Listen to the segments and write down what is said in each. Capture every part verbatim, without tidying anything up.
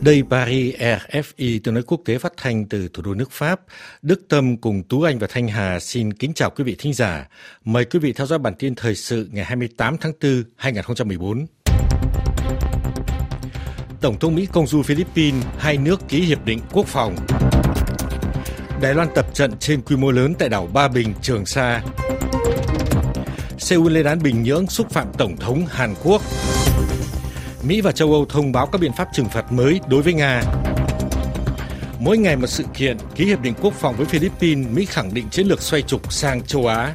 Đây Paris, rờ ép i tiếng nói quốc tế phát thanh từ thủ đô nước Pháp. Đức Tâm cùng Tú Anh và Thanh Hà xin kính chào quý vị thính giả. Mời quý vị theo dõi bản tin thời sự ngày hai mươi tám tháng tư năm hai nghìn không trăm mười bốn. Tổng thống Mỹ công du Philippines, hai nước ký hiệp định quốc phòng. Đài Loan tập trận trên quy mô lớn tại đảo Ba Bình, Trường Sa. Seoul lên án Bình Nhưỡng xúc phạm Tổng thống Hàn Quốc. Mỹ và châu Âu thông báo các biện pháp trừng phạt mới đối với Nga. Mỗi ngày một sự kiện, ký hiệp định quốc phòng với Philippines, Mỹ khẳng định chiến lược xoay trục sang châu Á.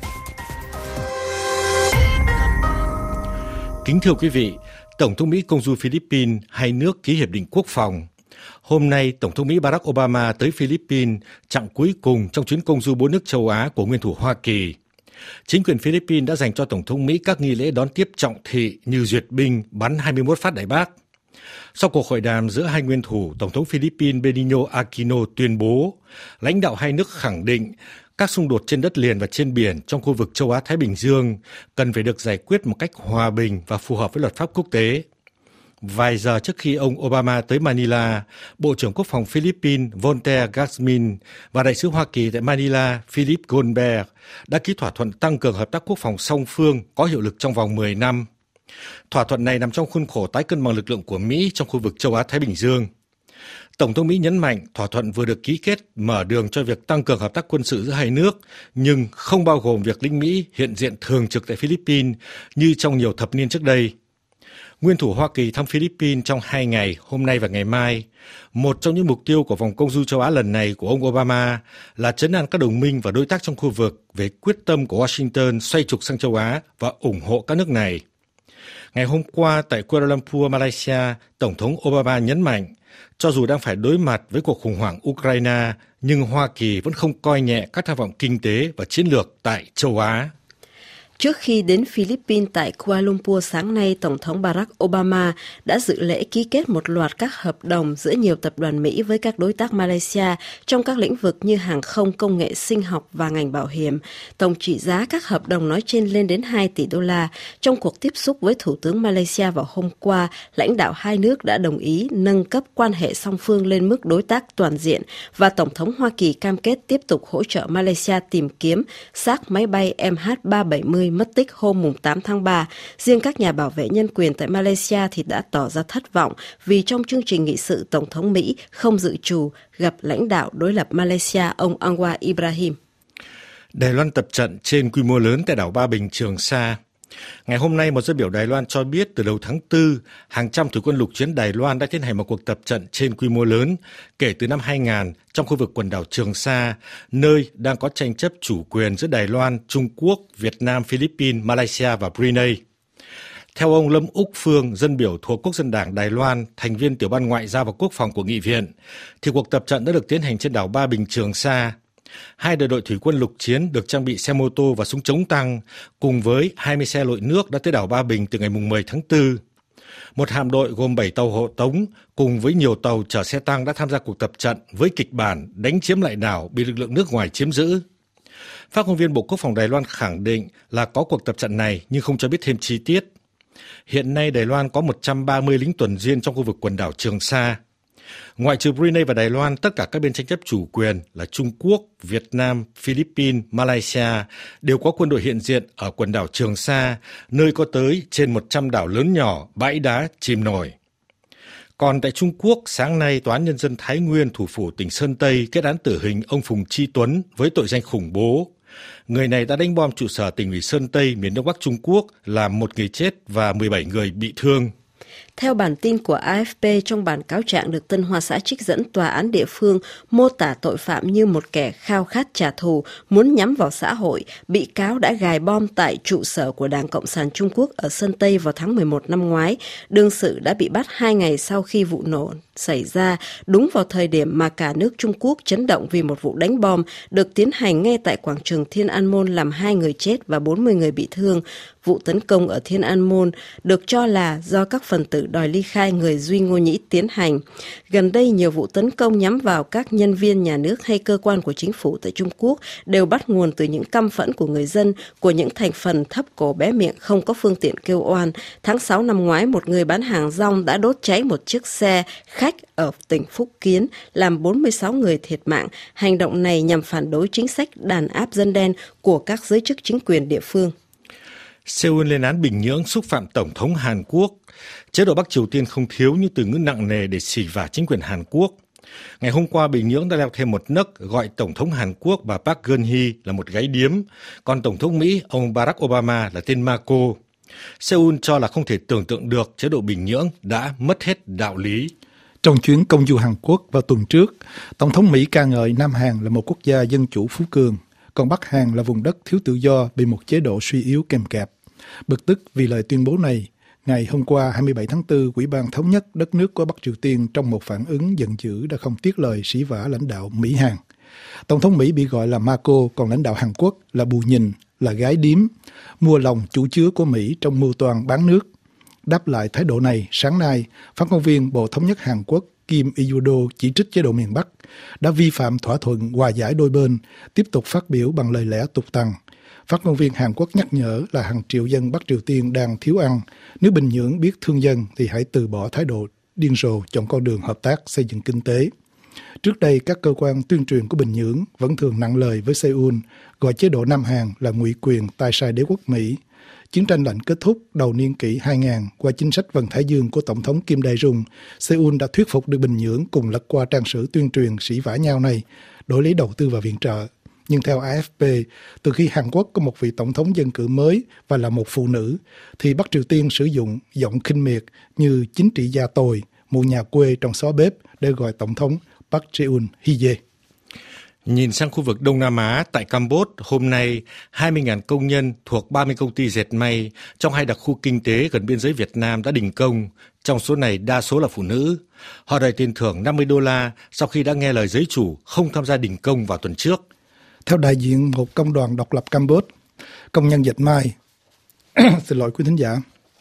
Kính thưa quý vị, Tổng thống Mỹ công du Philippines, hai nước ký hiệp định quốc phòng. Hôm nay, Tổng thống Mỹ Barack Obama tới Philippines, chặng cuối cùng trong chuyến công du bốn nước châu Á của nguyên thủ Hoa Kỳ. Chính quyền Philippines đã dành cho Tổng thống Mỹ các nghi lễ đón tiếp trọng thị như duyệt binh, bắn hai mươi mốt phát đại bác. Sau cuộc hội đàm giữa hai nguyên thủ, Tổng thống Philippines Benigno Aquino tuyên bố, lãnh đạo hai nước khẳng định các xung đột trên đất liền và trên biển trong khu vực châu Á-Thái Bình Dương cần phải được giải quyết một cách hòa bình và phù hợp với luật pháp quốc tế. Vài giờ trước khi ông Obama tới Manila, Bộ trưởng Quốc phòng Philippines Voltaire Gasmin và Đại sứ Hoa Kỳ tại Manila Philip Goldberg đã ký thỏa thuận tăng cường hợp tác quốc phòng song phương có hiệu lực trong vòng mười năm. Thỏa thuận này nằm trong khuôn khổ tái cân bằng lực lượng của Mỹ trong khu vực châu Á-Thái Bình Dương. Tổng thống Mỹ nhấn mạnh thỏa thuận vừa được ký kết mở đường cho việc tăng cường hợp tác quân sự giữa hai nước, nhưng không bao gồm việc lính Mỹ hiện diện thường trực tại Philippines như trong nhiều thập niên trước đây. Nguyên thủ Hoa Kỳ thăm Philippines trong hai ngày, hôm nay và ngày mai. Một trong những mục tiêu của vòng công du châu Á lần này của ông Obama là trấn an các đồng minh và đối tác trong khu vực về quyết tâm của Washington xoay trục sang châu Á và ủng hộ các nước này. Ngày hôm qua tại Kuala Lumpur, Malaysia, Tổng thống Obama nhấn mạnh, cho dù đang phải đối mặt với cuộc khủng hoảng Ukraine, nhưng Hoa Kỳ vẫn không coi nhẹ các tham vọng kinh tế và chiến lược tại châu Á. Trước khi đến Philippines tại Kuala Lumpur sáng nay, Tổng thống Barack Obama đã dự lễ ký kết một loạt các hợp đồng giữa nhiều tập đoàn Mỹ với các đối tác Malaysia trong các lĩnh vực như hàng không, công nghệ sinh học và ngành bảo hiểm. Tổng trị giá các hợp đồng nói trên lên đến hai tỷ đô la. Trong cuộc tiếp xúc với Thủ tướng Malaysia vào hôm qua, lãnh đạo hai nước đã đồng ý nâng cấp quan hệ song phương lên mức đối tác toàn diện và Tổng thống Hoa Kỳ cam kết tiếp tục hỗ trợ Malaysia tìm kiếm xác máy bay M H ba bảy mươi mất tích hôm tám tháng ba. Riêng các nhà bảo vệ nhân quyền tại Malaysia thì đã tỏ ra thất vọng vì trong chương trình nghị sự Tổng thống Mỹ không dự trù gặp lãnh đạo đối lập Malaysia ông Anwar Ibrahim. Đài Loan tập trận trên quy mô lớn tại đảo Ba Bình, Trường Sa. Ngày hôm nay, một dân biểu Đài Loan cho biết từ đầu tháng tư, hàng trăm thủy quân lục chiến Đài Loan đã tiến hành một cuộc tập trận trên quy mô lớn kể từ năm hai nghìn trong khu vực quần đảo Trường Sa, nơi đang có tranh chấp chủ quyền giữa Đài Loan, Trung Quốc, Việt Nam, Philippines, Malaysia và Brunei. Theo ông Lâm Úc Phương, dân biểu thuộc Quốc dân đảng Đài Loan, thành viên tiểu ban ngoại giao và quốc phòng của nghị viện, thì cuộc tập trận đã được tiến hành trên đảo Ba Bình, Trường Sa. Hai đại đội thủy quân lục chiến được trang bị xe mô tô và súng chống tăng, cùng với hai mươi xe lội nước đã tới đảo Ba Bình từ ngày mười tháng tư. Một hạm đội gồm bảy tàu hộ tống cùng với nhiều tàu chở xe tăng đã tham gia cuộc tập trận với kịch bản đánh chiếm lại đảo bị lực lượng nước ngoài chiếm giữ. Phát ngôn viên Bộ Quốc phòng Đài Loan khẳng định là có cuộc tập trận này nhưng không cho biết thêm chi tiết. Hiện nay Đài Loan có một trăm ba mươi lính tuần duyên trong khu vực quần đảo Trường Sa. Ngoại trừ Brunei và Đài Loan, tất cả các bên tranh chấp chủ quyền là Trung Quốc, Việt Nam, Philippines, Malaysia đều có quân đội hiện diện ở quần đảo Trường Sa, nơi có tới trên một trăm đảo lớn nhỏ, bãi đá, chìm nổi. Còn tại Trung Quốc, sáng nay, Tòa án Nhân dân Thái Nguyên, thủ phủ tỉnh Sơn Tây kết án tử hình ông Phùng Chi Tuấn với tội danh khủng bố. Người này đã đánh bom trụ sở tỉnh ủy Sơn Tây, miền Đông Bắc Trung Quốc, làm một người chết và mười bảy người bị thương. Theo bản tin của A F P, trong bản cáo trạng được Tân Hoa Xã trích dẫn, tòa án địa phương mô tả tội phạm như một kẻ khao khát trả thù, muốn nhắm vào xã hội. Bị cáo đã gài bom tại trụ sở của Đảng Cộng sản Trung Quốc ở Sơn Tây vào tháng mười một năm ngoái. Đương sự đã bị bắt hai ngày sau khi vụ nổ xảy ra, đúng vào thời điểm mà cả nước Trung Quốc chấn động vì một vụ đánh bom được tiến hành ngay tại quảng trường Thiên An Môn làm hai người chết và bốn mươi người bị thương. vụ tấn công ở Thiên An Môn được cho là do các phần tử đòi ly khai người Duy Ngô Nhĩ tiến hành. Gần đây, nhiều vụ tấn công nhắm vào các nhân viên nhà nước hay cơ quan của chính phủ tại Trung Quốc đều bắt nguồn từ những căm phẫn của người dân, của những thành phần thấp cổ bé miệng không có phương tiện kêu oan. Tháng sáu năm ngoái, một người bán hàng rong đã đốt cháy một chiếc xe khách ở tỉnh Phúc Kiến, làm bốn mươi sáu người thiệt mạng. Hành động này nhằm phản đối chính sách đàn áp dân đen của các giới chức chính quyền địa phương. Seoul lên án Bình Nhưỡng xúc phạm Tổng thống Hàn Quốc. Chế độ Bắc Triều Tiên không thiếu những từ ngữ nặng nề để xỉ vả chính quyền Hàn Quốc. Ngày hôm qua, Bình Nhưỡng đã leo thêm một nấc, gọi Tổng thống Hàn Quốc bà Park Geun-hye là một gái điếm, còn Tổng thống Mỹ ông Barack Obama là tên ma cô. Seoul cho là không thể tưởng tượng được chế độ Bình Nhưỡng đã mất hết đạo lý. Trong chuyến công du Hàn Quốc vào tuần trước, Tổng thống Mỹ ca ngợi Nam Hàn là một quốc gia dân chủ phú cường, còn Bắc Hàn là vùng đất thiếu tự do bị một chế độ suy yếu kèm kẹp. Bực tức vì lời tuyên bố này, ngày hôm qua hai mươi bảy tháng tư, Ủy ban Thống nhất đất nước của Bắc Triều Tiên trong một phản ứng giận dữ đã không tiếc lời sỉ vả lãnh đạo Mỹ-Hàn. Tổng thống Mỹ bị gọi là ma cô, còn lãnh đạo Hàn Quốc là bù nhìn, là gái điếm, mua lòng chủ chứa của Mỹ trong mưu toan bán nước. Đáp lại thái độ này, sáng nay, phát ngôn viên Bộ Thống nhất Hàn Quốc Kim Il-do chỉ trích chế độ miền Bắc đã vi phạm thỏa thuận hòa giải đôi bên, tiếp tục phát biểu bằng lời lẽ tục tằn. Phát ngôn viên Hàn Quốc nhắc nhở là hàng triệu dân Bắc Triều Tiên đang thiếu ăn. Nếu Bình Nhưỡng biết thương dân thì hãy từ bỏ thái độ điên rồ, chọn con đường hợp tác xây dựng kinh tế. Trước đây, các cơ quan tuyên truyền của Bình Nhưỡng vẫn thường nặng lời với Seoul, gọi chế độ Nam Hàn là ngụy quyền tay sai đế quốc Mỹ. Chiến tranh lạnh kết thúc đầu niên kỷ hai nghìn qua chính sách Vân Thái Dương của Tổng thống Kim Dae-jung, Seoul đã thuyết phục được Bình Nhưỡng cùng lật qua trang sử tuyên truyền sỉ vả nhau này, đổi lấy đầu tư và viện trợ. Nhưng theo a ép pê, từ khi Hàn Quốc có một vị tổng thống dân cử mới và là một phụ nữ, thì Bắc Triều Tiên sử dụng giọng khinh miệt như chính trị gia tồi, một nhà quê trong xó bếp để gọi Tổng thống Park Geun-hye. Nhìn sang khu vực Đông Nam Á, tại Campuchia, hôm nay, hai mươi nghìn công nhân thuộc ba mươi công ty dệt may trong hai đặc khu kinh tế gần biên giới Việt Nam đã đình công. Trong số này, đa số là phụ nữ. Họ đòi tiền thưởng năm mươi đô la sau khi đã nghe lời giới chủ không tham gia đình công vào tuần trước. Theo đại diện một công đoàn độc lập Campuchia, công nhân dệt may, xin lỗi quý thính giả,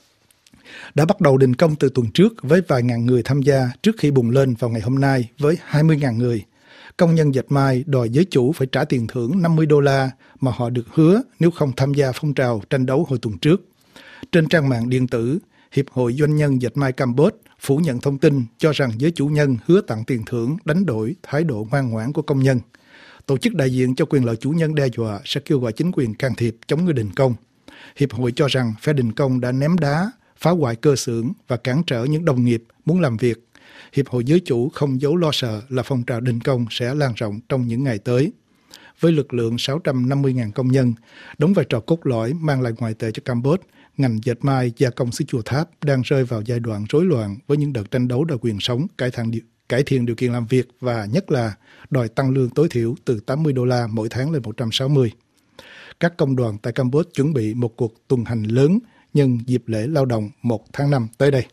đã bắt đầu đình công từ tuần trước với vài ngàn người tham gia trước khi bùng lên vào ngày hôm nay với hai mươi nghìn người. Công nhân dệt may đòi giới chủ phải trả tiền thưởng năm mươi đô la mà họ được hứa nếu không tham gia phong trào tranh đấu hồi tuần trước. Trên trang mạng điện tử, Hiệp hội Doanh nhân dệt may Campuchia phủ nhận thông tin cho rằng giới chủ nhân hứa tặng tiền thưởng đánh đổi thái độ ngoan ngoãn của công nhân. Tổ chức đại diện cho quyền lợi chủ nhân đe dọa sẽ kêu gọi chính quyền can thiệp chống người đình công. Hiệp hội cho rằng phe đình công đã ném đá, phá hoại cơ xưởng và cản trở những đồng nghiệp muốn làm việc. Hiệp hội giới chủ không giấu lo sợ là phong trào đình công sẽ lan rộng trong những ngày tới. Với lực lượng sáu trăm năm mươi nghìn công nhân, đóng vai trò cốt lõi mang lại ngoại tệ cho Campuchia, ngành dệt may gia công xứ Chùa Tháp đang rơi vào giai đoạn rối loạn với những đợt tranh đấu đòi quyền sống, cải thiện điều, cải thiện điều kiện làm việc và nhất là đòi tăng lương tối thiểu từ tám mươi đô la mỗi tháng lên một trăm sáu mươi. Các công đoàn tại Campuchia chuẩn bị một cuộc tuần hành lớn nhân dịp lễ lao động một tháng năm tới đây.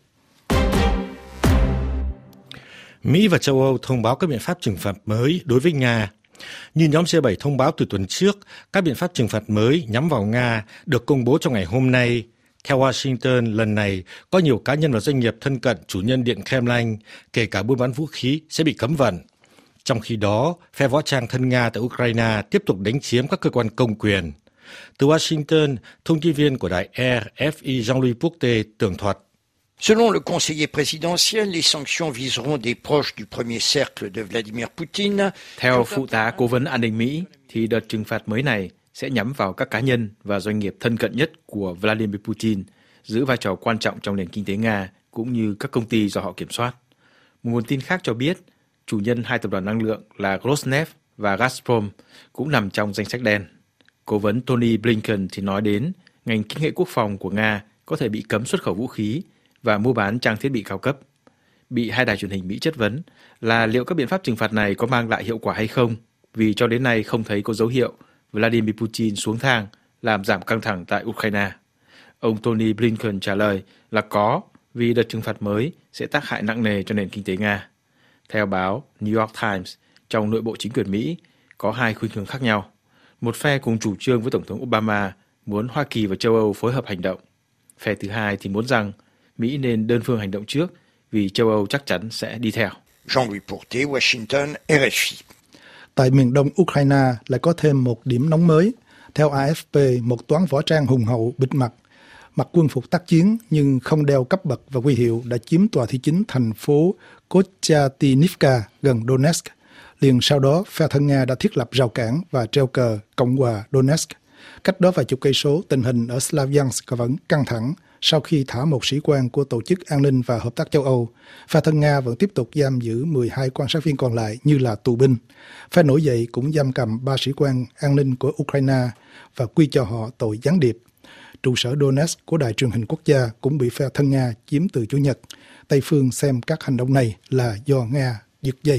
Mỹ và châu Âu thông báo các biện pháp trừng phạt mới đối với Nga. Như nhóm G bảy thông báo từ tuần trước, các biện pháp trừng phạt mới nhắm vào Nga được công bố trong ngày hôm nay. Theo Washington, lần này có nhiều cá nhân và doanh nghiệp thân cận chủ nhân Điện Kremlin, kể cả buôn bán vũ khí, sẽ bị cấm vận. Trong khi đó, phe võ trang thân Nga tại Ukraine tiếp tục đánh chiếm các cơ quan công quyền. Từ Washington, thông tin viên của đài R F I Jean-Louis Poctet tường thuật. Selon le conseiller présidentiel, les sanctions viseront des proches du premier cercle de Vladimir Putin. Theo phụ tá cố vấn an ninh Mỹ, thì đợt trừng phạt mới này sẽ nhắm vào các cá nhân và doanh nghiệp thân cận nhất của Vladimir Putin, giữ vai trò quan trọng trong nền kinh tế Nga, cũng như các công ty do họ kiểm soát. Một nguồn tin khác cho biết, chủ nhân hai tập đoàn năng lượng là Rosneft và Gazprom cũng nằm trong danh sách đen. Cố vấn Tony Blinken thì nói đến ngành kỹ nghệ quốc phòng của Nga có thể bị cấm xuất khẩu vũ khí và mua bán trang thiết bị cao cấp. Bị hai đài truyền hình Mỹ chất vấn là liệu các biện pháp trừng phạt này có mang lại hiệu quả hay không, vì cho đến nay không thấy có dấu hiệu Vladimir Putin xuống thang làm giảm căng thẳng tại Ukraine. Ông Tony Blinken trả lời là có, vì đợt trừng phạt mới sẽ tác hại nặng nề cho nền kinh tế Nga. Theo báo New York Times, trong nội bộ chính quyền Mỹ có hai khuynh hướng khác nhau. Một phe cùng chủ trương với Tổng thống Obama muốn Hoa Kỳ và châu Âu phối hợp hành động. Phe thứ hai thì muốn rằng Mỹ nên đơn phương hành động trước vì châu Âu chắc chắn sẽ đi theo. Jean-Louis Porté, Washington, R F I. Tại miền đông Ukraine lại có thêm một điểm nóng mới. Theo A F P, một toán võ trang hùng hậu bịt mặt, mặc quân phục tác chiến nhưng không đeo cấp bậc và huy hiệu đã chiếm tòa thị chính thành phố Kostyantynivka gần Donetsk. Liền sau đó, phe thân Nga đã thiết lập rào cản và treo cờ Cộng hòa Donetsk. Cách đó vài chục cây số, tình hình ở Slavyansk vẫn căng thẳng. Sau khi thả một sĩ quan của Tổ chức An ninh và Hợp tác châu Âu, phe thân Nga vẫn tiếp tục giam giữ mười hai quan sát viên còn lại như là tù binh. Phe nổi dậy cũng giam cầm ba sĩ quan an ninh của Ukraine và quy cho họ tội gián điệp. Trụ sở Donetsk của Đài truyền hình quốc gia cũng bị phe thân Nga chiếm từ Chủ nhật. Tây phương xem các hành động này là do Nga giật dây.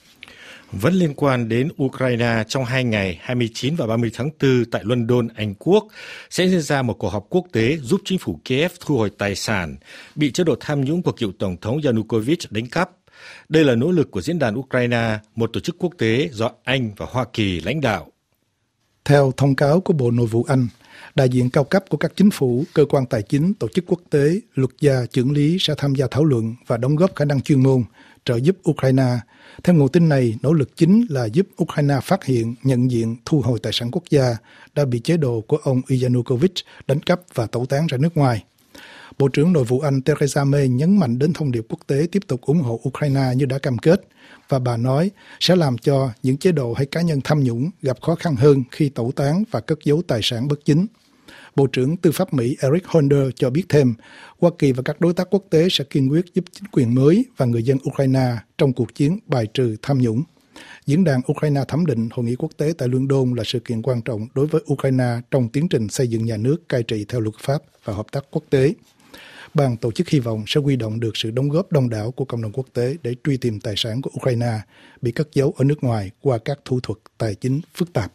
Vẫn liên quan đến Ukraine, trong hai ngày hai mươi chín và ba mươi tháng tư tại London, Anh Quốc, sẽ diễn ra một cuộc họp quốc tế giúp chính phủ Kiev thu hồi tài sản bị chế độ tham nhũng của cựu Tổng thống Yanukovych đánh cắp. Đây là nỗ lực của Diễn đàn Ukraine, một tổ chức quốc tế do Anh và Hoa Kỳ lãnh đạo. Theo thông cáo của Bộ Nội vụ Anh, đại diện cao cấp của các chính phủ, cơ quan tài chính, tổ chức quốc tế, luật gia, chưởng lý sẽ tham gia thảo luận và đóng góp khả năng chuyên môn, trợ giúp Ukraine. Theo nguồn tin này, nỗ lực chính là giúp Ukraine phát hiện, nhận diện, thu hồi tài sản quốc gia đã bị chế độ của ông Yanukovych đánh cắp và tẩu tán ra nước ngoài. Bộ trưởng Nội vụ Anh Theresa May nhấn mạnh đến thông điệp quốc tế tiếp tục ủng hộ Ukraine như đã cam kết, và bà nói sẽ làm cho những chế độ hay cá nhân tham nhũng gặp khó khăn hơn khi tẩu tán và cất giấu tài sản bất chính. Bộ trưởng Tư pháp Mỹ Eric Holder cho biết thêm, Hoa Kỳ và các đối tác quốc tế sẽ kiên quyết giúp chính quyền mới và người dân Ukraine trong cuộc chiến bài trừ tham nhũng. Diễn đàn Ukraine thẩm định Hội nghị quốc tế tại London là sự kiện quan trọng đối với Ukraine trong tiến trình xây dựng nhà nước cai trị theo luật pháp và hợp tác quốc tế. Ban tổ chức hy vọng sẽ huy động được sự đóng góp đông đảo của cộng đồng quốc tế để truy tìm tài sản của Ukraine bị cất giấu ở nước ngoài qua các thủ thuật tài chính phức tạp.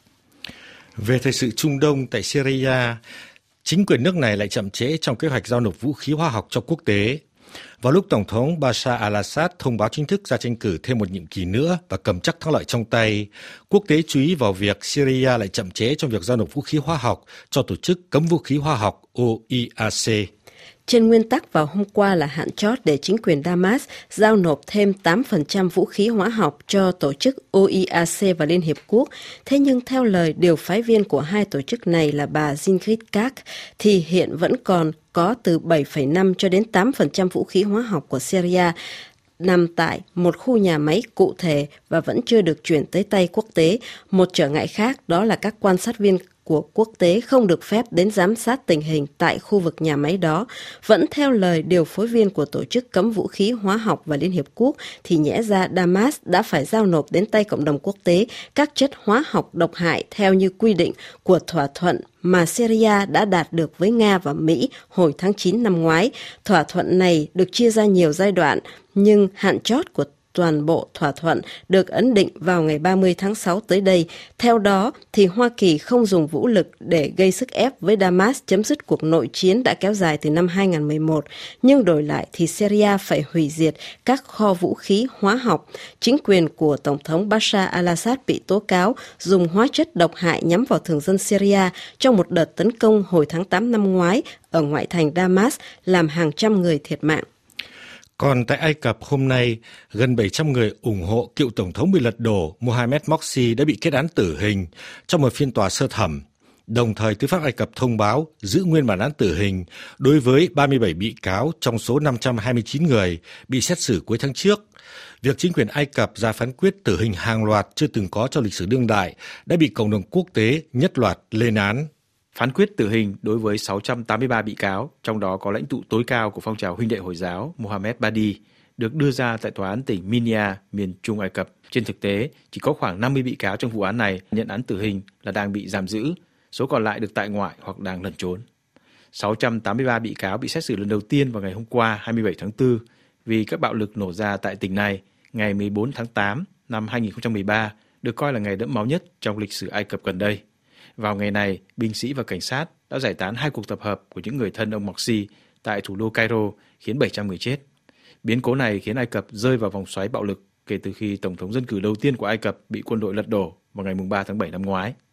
Về thời sự Trung Đông, tại Syria, chính quyền nước này lại chậm trễ trong kế hoạch giao nộp vũ khí hóa học cho quốc tế. Vào lúc Tổng thống Bashar al-Assad thông báo chính thức ra tranh cử thêm một nhiệm kỳ nữa và cầm chắc thắng lợi trong tay, quốc tế chú ý vào việc Syria lại chậm trễ trong việc giao nộp vũ khí hóa học cho tổ chức cấm vũ khí hóa học O I A C. Trên nguyên tắc vào hôm qua là hạn chót để chính quyền Damas giao nộp thêm tám phần trăm vũ khí hóa học cho tổ chức O I A C và Liên Hiệp Quốc. Thế nhưng theo lời điều phái viên của hai tổ chức này là bà Zingrid Kak, thì hiện vẫn còn có từ bảy phẩy năm cho đến tám phần trăm vũ khí hóa học của Syria nằm tại một khu nhà máy cụ thể và vẫn chưa được chuyển tới tay quốc tế. Một trở ngại khác đó là các quan sát viên của quốc tế không được phép đến giám sát tình hình tại khu vực nhà máy đó. Vẫn theo lời điều phối viên của Tổ chức Cấm Vũ khí Hóa học và Liên Hiệp Quốc, thì nhẽ ra Damas đã phải giao nộp đến tay cộng đồng quốc tế các chất hóa học độc hại theo như quy định của thỏa thuận mà Syria đã đạt được với Nga và Mỹ hồi tháng chín năm ngoái. Thỏa thuận này được chia ra nhiều giai đoạn, nhưng hạn chót của toàn bộ thỏa thuận được ấn định vào ngày ba mươi tháng sáu tới đây. Theo đó, thì Hoa Kỳ không dùng vũ lực để gây sức ép với Damas chấm dứt cuộc nội chiến đã kéo dài từ năm hai nghìn không trăm mười một, nhưng đổi lại thì Syria phải hủy diệt các kho vũ khí hóa học. Chính quyền của Tổng thống Bashar al-Assad bị tố cáo dùng hóa chất độc hại nhắm vào thường dân Syria trong một đợt tấn công hồi tháng tám năm ngoái ở ngoại thành Damas, làm hàng trăm người thiệt mạng. Còn tại Ai Cập hôm nay, gần bảy trăm người ủng hộ cựu Tổng thống bị lật đổ Mohamed Morsi đã bị kết án tử hình trong một phiên tòa sơ thẩm. Đồng thời, tư pháp Ai Cập thông báo giữ nguyên bản án tử hình đối với ba mươi bảy bị cáo trong số năm trăm hai mươi chín người bị xét xử cuối tháng trước. Việc chính quyền Ai Cập ra phán quyết tử hình hàng loạt chưa từng có trong lịch sử đương đại đã bị cộng đồng quốc tế nhất loạt lên án. Phán quyết tử hình đối với sáu trăm tám mươi ba bị cáo, trong đó có lãnh tụ tối cao của phong trào huynh đệ Hồi giáo Mohamed Badi, được đưa ra tại tòa án tỉnh Minya, miền Trung Ai Cập. Trên thực tế, chỉ có khoảng năm mươi bị cáo trong vụ án này nhận án tử hình là đang bị giam giữ, số còn lại được tại ngoại hoặc đang lẩn trốn. sáu trăm tám mươi ba bị cáo bị xét xử lần đầu tiên vào ngày hôm qua hai mươi bảy tháng tư vì các bạo lực nổ ra tại tỉnh này ngày mười bốn tháng tám năm hai nghìn không trăm mười ba, được coi là ngày đẫm máu nhất trong lịch sử Ai Cập gần đây. Vào ngày này, binh sĩ và cảnh sát đã giải tán hai cuộc tập hợp của những người thân ông Morsi tại thủ đô Cairo, khiến bảy trăm người chết. Biến cố này khiến Ai Cập rơi vào vòng xoáy bạo lực kể từ khi Tổng thống dân cử đầu tiên của Ai Cập bị quân đội lật đổ vào ngày ba tháng bảy năm ngoái.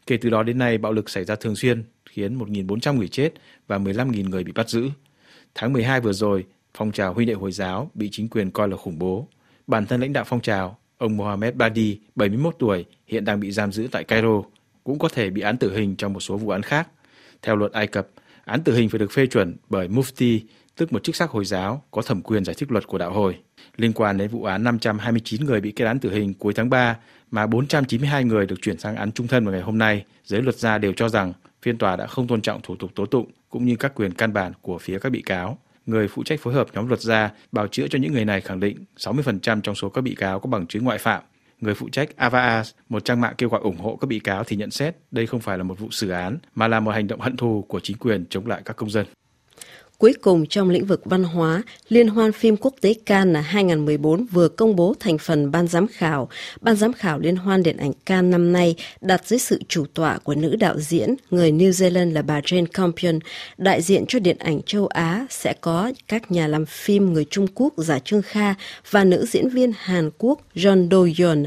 Kể từ đó đến nay, bạo lực xảy ra thường xuyên, khiến một nghìn bốn trăm người chết và mười lăm nghìn người bị bắt giữ. Tháng mười hai vừa rồi, phong trào huynh đệ Hồi giáo bị chính quyền coi là khủng bố. Bản thân lãnh đạo phong trào, ông Mohamed Badi, bảy mươi mốt tuổi, hiện đang bị giam giữ tại Cairo, cũng có thể bị án tử hình trong một số vụ án khác. Theo luật Ai Cập, án tử hình phải được phê chuẩn bởi Mufti, tức một chức sắc Hồi giáo có thẩm quyền giải thích luật của đạo Hồi. Liên quan đến vụ án năm trăm hai mươi chín người bị kết án tử hình cuối tháng ba, mà bốn trăm chín mươi hai người được chuyển sang án chung thân vào ngày hôm nay, giới luật gia đều cho rằng phiên tòa đã không tôn trọng thủ tục tố tụng cũng như các quyền căn bản của phía các bị cáo. Người phụ trách phối hợp nhóm luật gia bào chữa cho những người này khẳng định sáu mươi phần trăm trong số các bị cáo có bằng chứng ngoại phạm. Người phụ trách Avaaz, một trang mạng kêu gọi ủng hộ các bị cáo, thì nhận xét đây không phải là một vụ xử án mà là một hành động hận thù của chính quyền chống lại các công dân. Cuối cùng, trong lĩnh vực văn hóa, Liên hoan phim quốc tế Cannes hai không một bốn vừa công bố thành phần ban giám khảo. Ban giám khảo Liên hoan điện ảnh Cannes năm nay đặt dưới sự chủ tọa của nữ đạo diễn người New Zealand là bà Jane Campion. Đại diện cho điện ảnh châu Á sẽ có các nhà làm phim người Trung Quốc Giả Trương Kha và nữ diễn viên Hàn Quốc Jeon Do-yeon.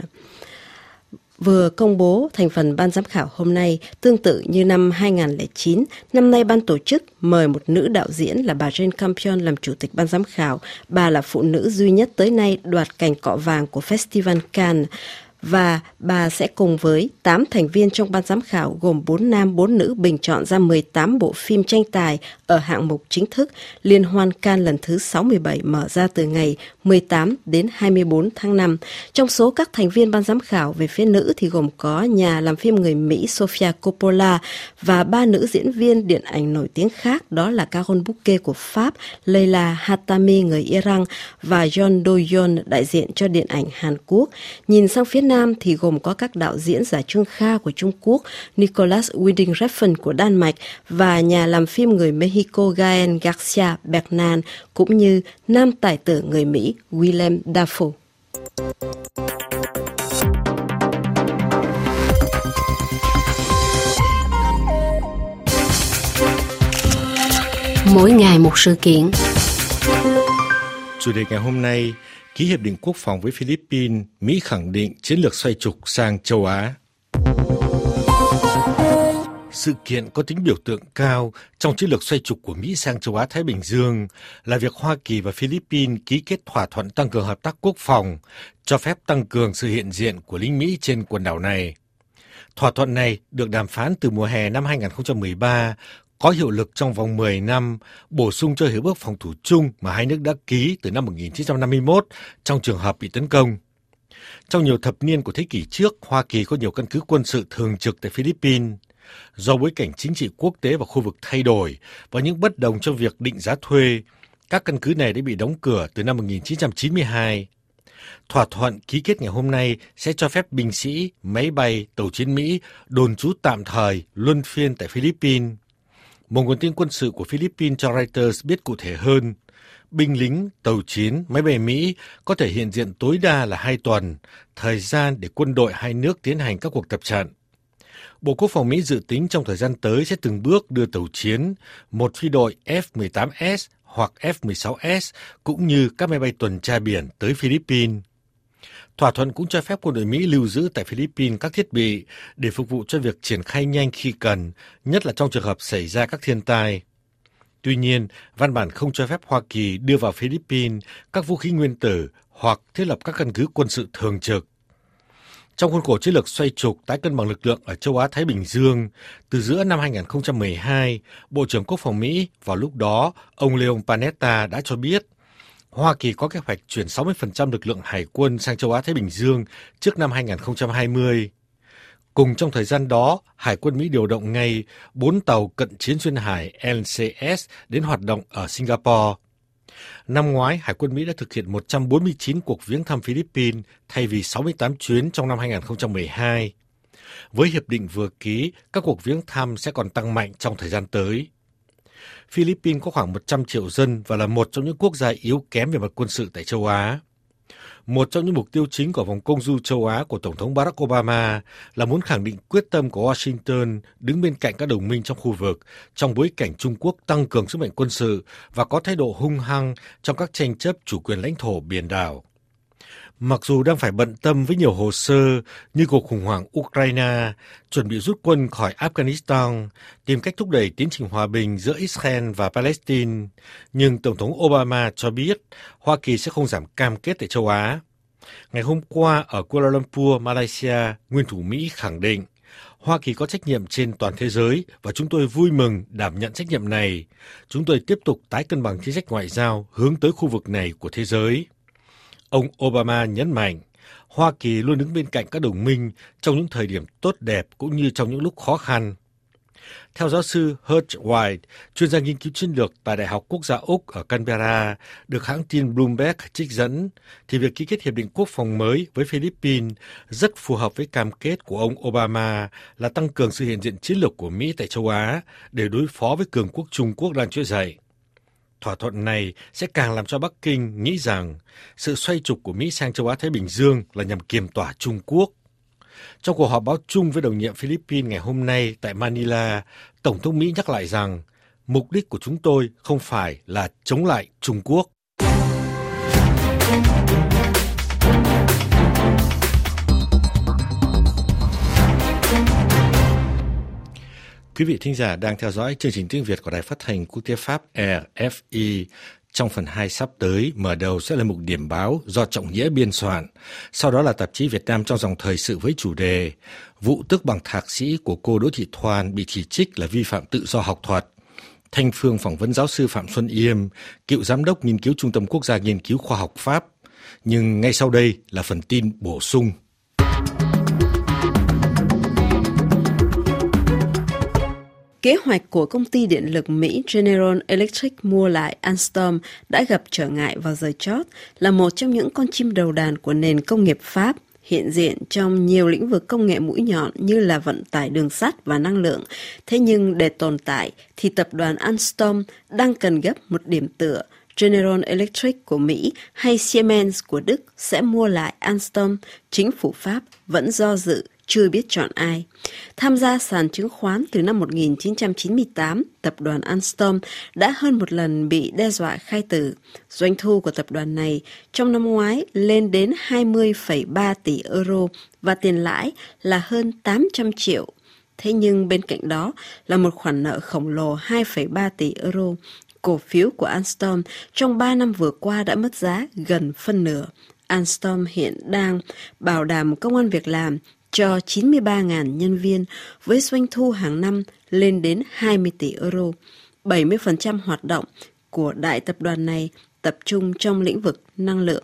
Vừa công bố thành phần ban giám khảo hôm nay, tương tự như năm hai không không chín, năm nay ban tổ chức mời một nữ đạo diễn là bà Jane Campion làm chủ tịch ban giám khảo. Bà là phụ nữ duy nhất tới nay đoạt cành cọ vàng của Festival Cannes. Và bà sẽ cùng với tám thành viên trong ban giám khảo gồm bốn nam bốn nữ bình chọn ra mười tám bộ phim tranh tài ở hạng mục chính thức. Liên hoan Cannes lần thứ sáu mươi bảy mở ra từ ngày mười tám đến hai mươi bốn tháng năm. Trong số các thành viên ban giám khảo về phía nữ thì gồm có nhà làm phim người Mỹ Sofia Coppola và ba nữ diễn viên điện ảnh nổi tiếng khác, đó là Carole Bouquet của Pháp, Leila Hatami người Iran và Jeon Do-yeon đại diện cho điện ảnh Hàn Quốc. Nhìn sang phía Nam thì gồm có các đạo diễn Giả Trương Kha của Trung Quốc, Nicolas Winding Refn của Đan Mạch và nhà làm phim người Mexico Gael Garcia Bernal, cũng như nam tài tử người Mỹ Willem Dafoe. Mỗi ngày một sự kiện. Chủ đề ngày hôm nay, ký hiệp định quốc phòng với Philippines, Mỹ khẳng định chiến lược xoay trục sang châu Á. Sự kiện có tính biểu tượng cao trong chiến lược xoay trục của Mỹ sang châu Á-Thái Bình Dương là việc Hoa Kỳ và Philippines ký kết thỏa thuận tăng cường hợp tác quốc phòng, cho phép tăng cường sự hiện diện của lính Mỹ trên quần đảo này. Thỏa thuận này được đàm phán từ mùa hè năm hai không một ba, có hiệu lực trong vòng mười năm, bổ sung cho hiệp ước phòng thủ chung mà hai nước đã ký từ năm một nghìn chín trăm năm mươi mốt trong trường hợp bị tấn công. Trong nhiều thập niên của thế kỷ trước, Hoa Kỳ có nhiều căn cứ quân sự thường trực tại Philippines. Do bối cảnh chính trị quốc tế và khu vực thay đổi và những bất đồng trong việc định giá thuê, các căn cứ này đã bị đóng cửa từ năm một nghìn chín trăm chín mươi hai. Thỏa thuận ký kết ngày hôm nay sẽ cho phép binh sĩ, máy bay, tàu chiến Mỹ đồn trú tạm thời, luân phiên tại Philippines. Một nguồn tin quân sự của Philippines cho Reuters biết cụ thể hơn, binh lính, tàu chiến, máy bay Mỹ có thể hiện diện tối đa là hai tuần, thời gian để quân đội hai nước tiến hành các cuộc tập trận. Bộ Quốc phòng Mỹ dự tính trong thời gian tới sẽ từng bước đưa tàu chiến, một phi đội F mười tám S hoặc F mười sáu S cũng như các máy bay tuần tra biển tới Philippines. Thỏa thuận cũng cho phép quân đội Mỹ lưu giữ tại Philippines các thiết bị để phục vụ cho việc triển khai nhanh khi cần, nhất là trong trường hợp xảy ra các thiên tai. Tuy nhiên, văn bản không cho phép Hoa Kỳ đưa vào Philippines các vũ khí nguyên tử hoặc thiết lập các căn cứ quân sự thường trực. Trong khuôn khổ chiến lược xoay trục tái cân bằng lực lượng ở châu Á-Thái Bình Dương, từ giữa năm hai không một hai, Bộ trưởng Quốc phòng Mỹ vào lúc đó, ông Leon Panetta đã cho biết Hoa Kỳ có kế hoạch chuyển sáu mươi phần trăm lực lượng hải quân sang châu Á-Thái Bình Dương trước năm hai không hai không. Cùng trong thời gian đó, Hải quân Mỹ điều động ngay bốn tàu cận chiến xuyên hải L C S đến hoạt động ở Singapore. Năm ngoái, Hải quân Mỹ đã thực hiện một trăm bốn mươi chín cuộc viếng thăm Philippines thay vì sáu mươi tám chuyến trong năm hai không một hai. Với hiệp định vừa ký, các cuộc viếng thăm sẽ còn tăng mạnh trong thời gian tới. Philippines có khoảng một trăm triệu dân và là một trong những quốc gia yếu kém về mặt quân sự tại châu Á. Một trong những mục tiêu chính của vòng công du châu Á của Tổng thống Barack Obama là muốn khẳng định quyết tâm của Washington đứng bên cạnh các đồng minh trong khu vực trong bối cảnh Trung Quốc tăng cường sức mạnh quân sự và có thái độ hung hăng trong các tranh chấp chủ quyền lãnh thổ biển đảo. Mặc dù đang phải bận tâm với nhiều hồ sơ như cuộc khủng hoảng Ukraine, chuẩn bị rút quân khỏi Afghanistan, tìm cách thúc đẩy tiến trình hòa bình giữa Israel và Palestine, nhưng Tổng thống Obama cho biết Hoa Kỳ sẽ không giảm cam kết tại châu Á. Ngày hôm qua ở Kuala Lumpur, Malaysia, nguyên thủ Mỹ khẳng định Hoa Kỳ có trách nhiệm trên toàn thế giới và chúng tôi vui mừng đảm nhận trách nhiệm này. Chúng tôi tiếp tục tái cân bằng chính sách ngoại giao hướng tới khu vực này của thế giới. Ông Obama nhấn mạnh, Hoa Kỳ luôn đứng bên cạnh các đồng minh trong những thời điểm tốt đẹp cũng như trong những lúc khó khăn. Theo giáo sư Hurt White, chuyên gia nghiên cứu chiến lược tại Đại học Quốc gia Úc ở Canberra, được hãng tin Bloomberg trích dẫn, thì việc ký kết hiệp định quốc phòng mới với Philippines rất phù hợp với cam kết của ông Obama là tăng cường sự hiện diện chiến lược của Mỹ tại châu Á để đối phó với cường quốc Trung Quốc đang trỗi dậy. Thỏa thuận này sẽ càng làm cho Bắc Kinh nghĩ rằng sự xoay trục của Mỹ sang châu Á-Thái Bình Dương là nhằm kiềm tỏa Trung Quốc. Trong cuộc họp báo chung với đồng nhiệm Philippines ngày hôm nay tại Manila, Tổng thống Mỹ nhắc lại rằng mục đích của chúng tôi không phải là chống lại Trung Quốc. Quý vị thính giả đang theo dõi chương trình tiếng Việt của Đài Phát thanh Quốc tế Pháp rờ ép i. Trong phần hai sắp tới, mở đầu sẽ là mục điểm báo do Trọng Nghĩa biên soạn. Sau đó là tạp chí Việt Nam trong dòng thời sự với chủ đề vụ tước bằng thạc sĩ của cô Đỗ Thị Thoan bị chỉ trích là vi phạm tự do học thuật. Thanh Phương phỏng vấn giáo sư Phạm Xuân Yêm, cựu giám đốc nghiên cứu Trung tâm Quốc gia Nghiên cứu Khoa học Pháp. Nhưng ngay sau đây là phần tin bổ sung. Kế hoạch của công ty điện lực Mỹ General Electric mua lại Alstom đã gặp trở ngại vào giờ chót, là một trong những con chim đầu đàn của nền công nghiệp Pháp, hiện diện trong nhiều lĩnh vực công nghệ mũi nhọn như là vận tải đường sắt và năng lượng. Thế nhưng để tồn tại thì tập đoàn Alstom đang cần gấp một điểm tựa. General Electric của Mỹ hay Siemens của Đức sẽ mua lại Alstom, chính phủ Pháp vẫn do dự, chưa biết chọn ai. Tham gia sàn chứng khoán từ năm một nghìn chín trăm chín mươi tám, tập đoàn Alstom đã hơn một lần bị đe dọa khai tử. Doanh thu của tập đoàn này trong năm ngoái lên đến hai mươi phẩy ba tỷ euro và tiền lãi là hơn tám trăm triệu. Thế nhưng bên cạnh đó là một khoản nợ khổng lồ hai phẩy ba tỷ euro. Cổ phiếu của Alstom trong ba năm vừa qua đã mất giá gần phân nửa. Alstom hiện đang bảo đảm công ăn việc làm cho chín mươi ba nghìn nhân viên với doanh thu hàng năm lên đến hai mươi tỷ euro. bảy mươi phần trăm hoạt động của đại tập đoàn này tập trung trong lĩnh vực năng lượng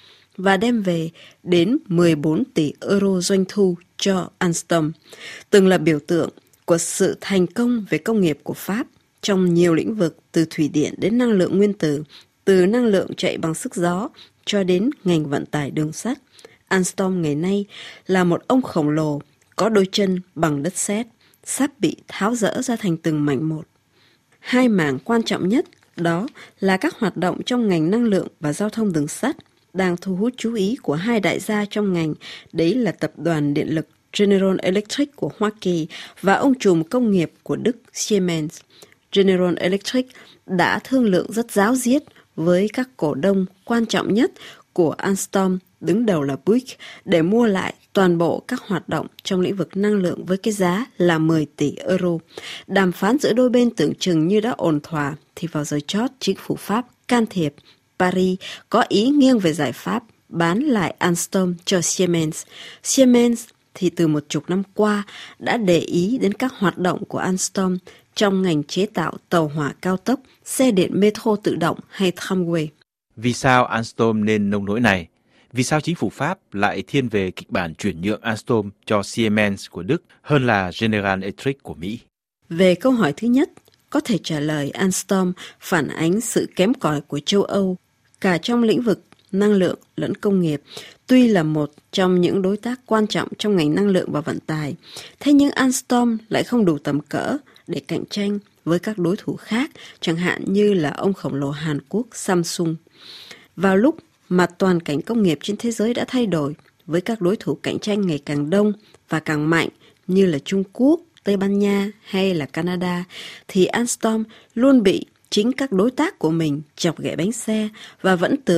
và đem về đến mười bốn tỷ euro doanh thu cho Alstom, từng là biểu tượng của sự thành công về công nghiệp của Pháp trong nhiều lĩnh vực từ thủy điện đến năng lượng nguyên tử, từ năng lượng chạy bằng sức gió cho đến ngành vận tải đường sắt. Alstom ngày nay là một ông khổng lồ có đôi chân bằng đất sét, sắp bị tháo dỡ ra thành từng mảnh một. Hai mảng quan trọng nhất đó là các hoạt động trong ngành năng lượng và giao thông đường sắt đang thu hút chú ý của hai đại gia trong ngành, đấy là tập đoàn điện lực General Electric của Hoa Kỳ và ông trùm công nghiệp của Đức Siemens. General Electric đã thương lượng rất ráo riết với các cổ đông quan trọng nhất của Alstom, đứng đầu là Bouygues, để mua lại toàn bộ các hoạt động trong lĩnh vực năng lượng với cái giá là mười tỷ euro. Đàm phán giữa đôi bên tưởng chừng như đã ổn thỏa, thì vào giờ chót chính phủ Pháp can thiệp. Paris có ý nghiêng về giải pháp bán lại Alstom cho Siemens. Siemens thì từ một chục năm qua đã để ý đến các hoạt động của Alstom trong ngành chế tạo tàu hỏa cao tốc, xe điện metro tự động hay tramway. Vì sao Alstom nên nông nỗi này? Vì sao chính phủ Pháp lại thiên về kịch bản chuyển nhượng Alstom cho Siemens của Đức hơn là General Electric của Mỹ? Về câu hỏi thứ nhất, có thể trả lời Alstom phản ánh sự kém cỏi của châu Âu, cả trong lĩnh vực năng lượng lẫn công nghiệp. Tuy là một trong những đối tác quan trọng trong ngành năng lượng và vận tải, thế nhưng Alstom lại không đủ tầm cỡ để cạnh tranh với các đối thủ khác, chẳng hạn như là ông khổng lồ Hàn Quốc Samsung. Vào lúc mà toàn cảnh công nghiệp trên thế giới đã thay đổi, với các đối thủ cạnh tranh ngày càng đông và càng mạnh như là Trung Quốc, Tây Ban Nha hay là Canada, thì Alstom luôn bị chính các đối tác của mình chọc ghẻ bánh xe và vẫn tưởng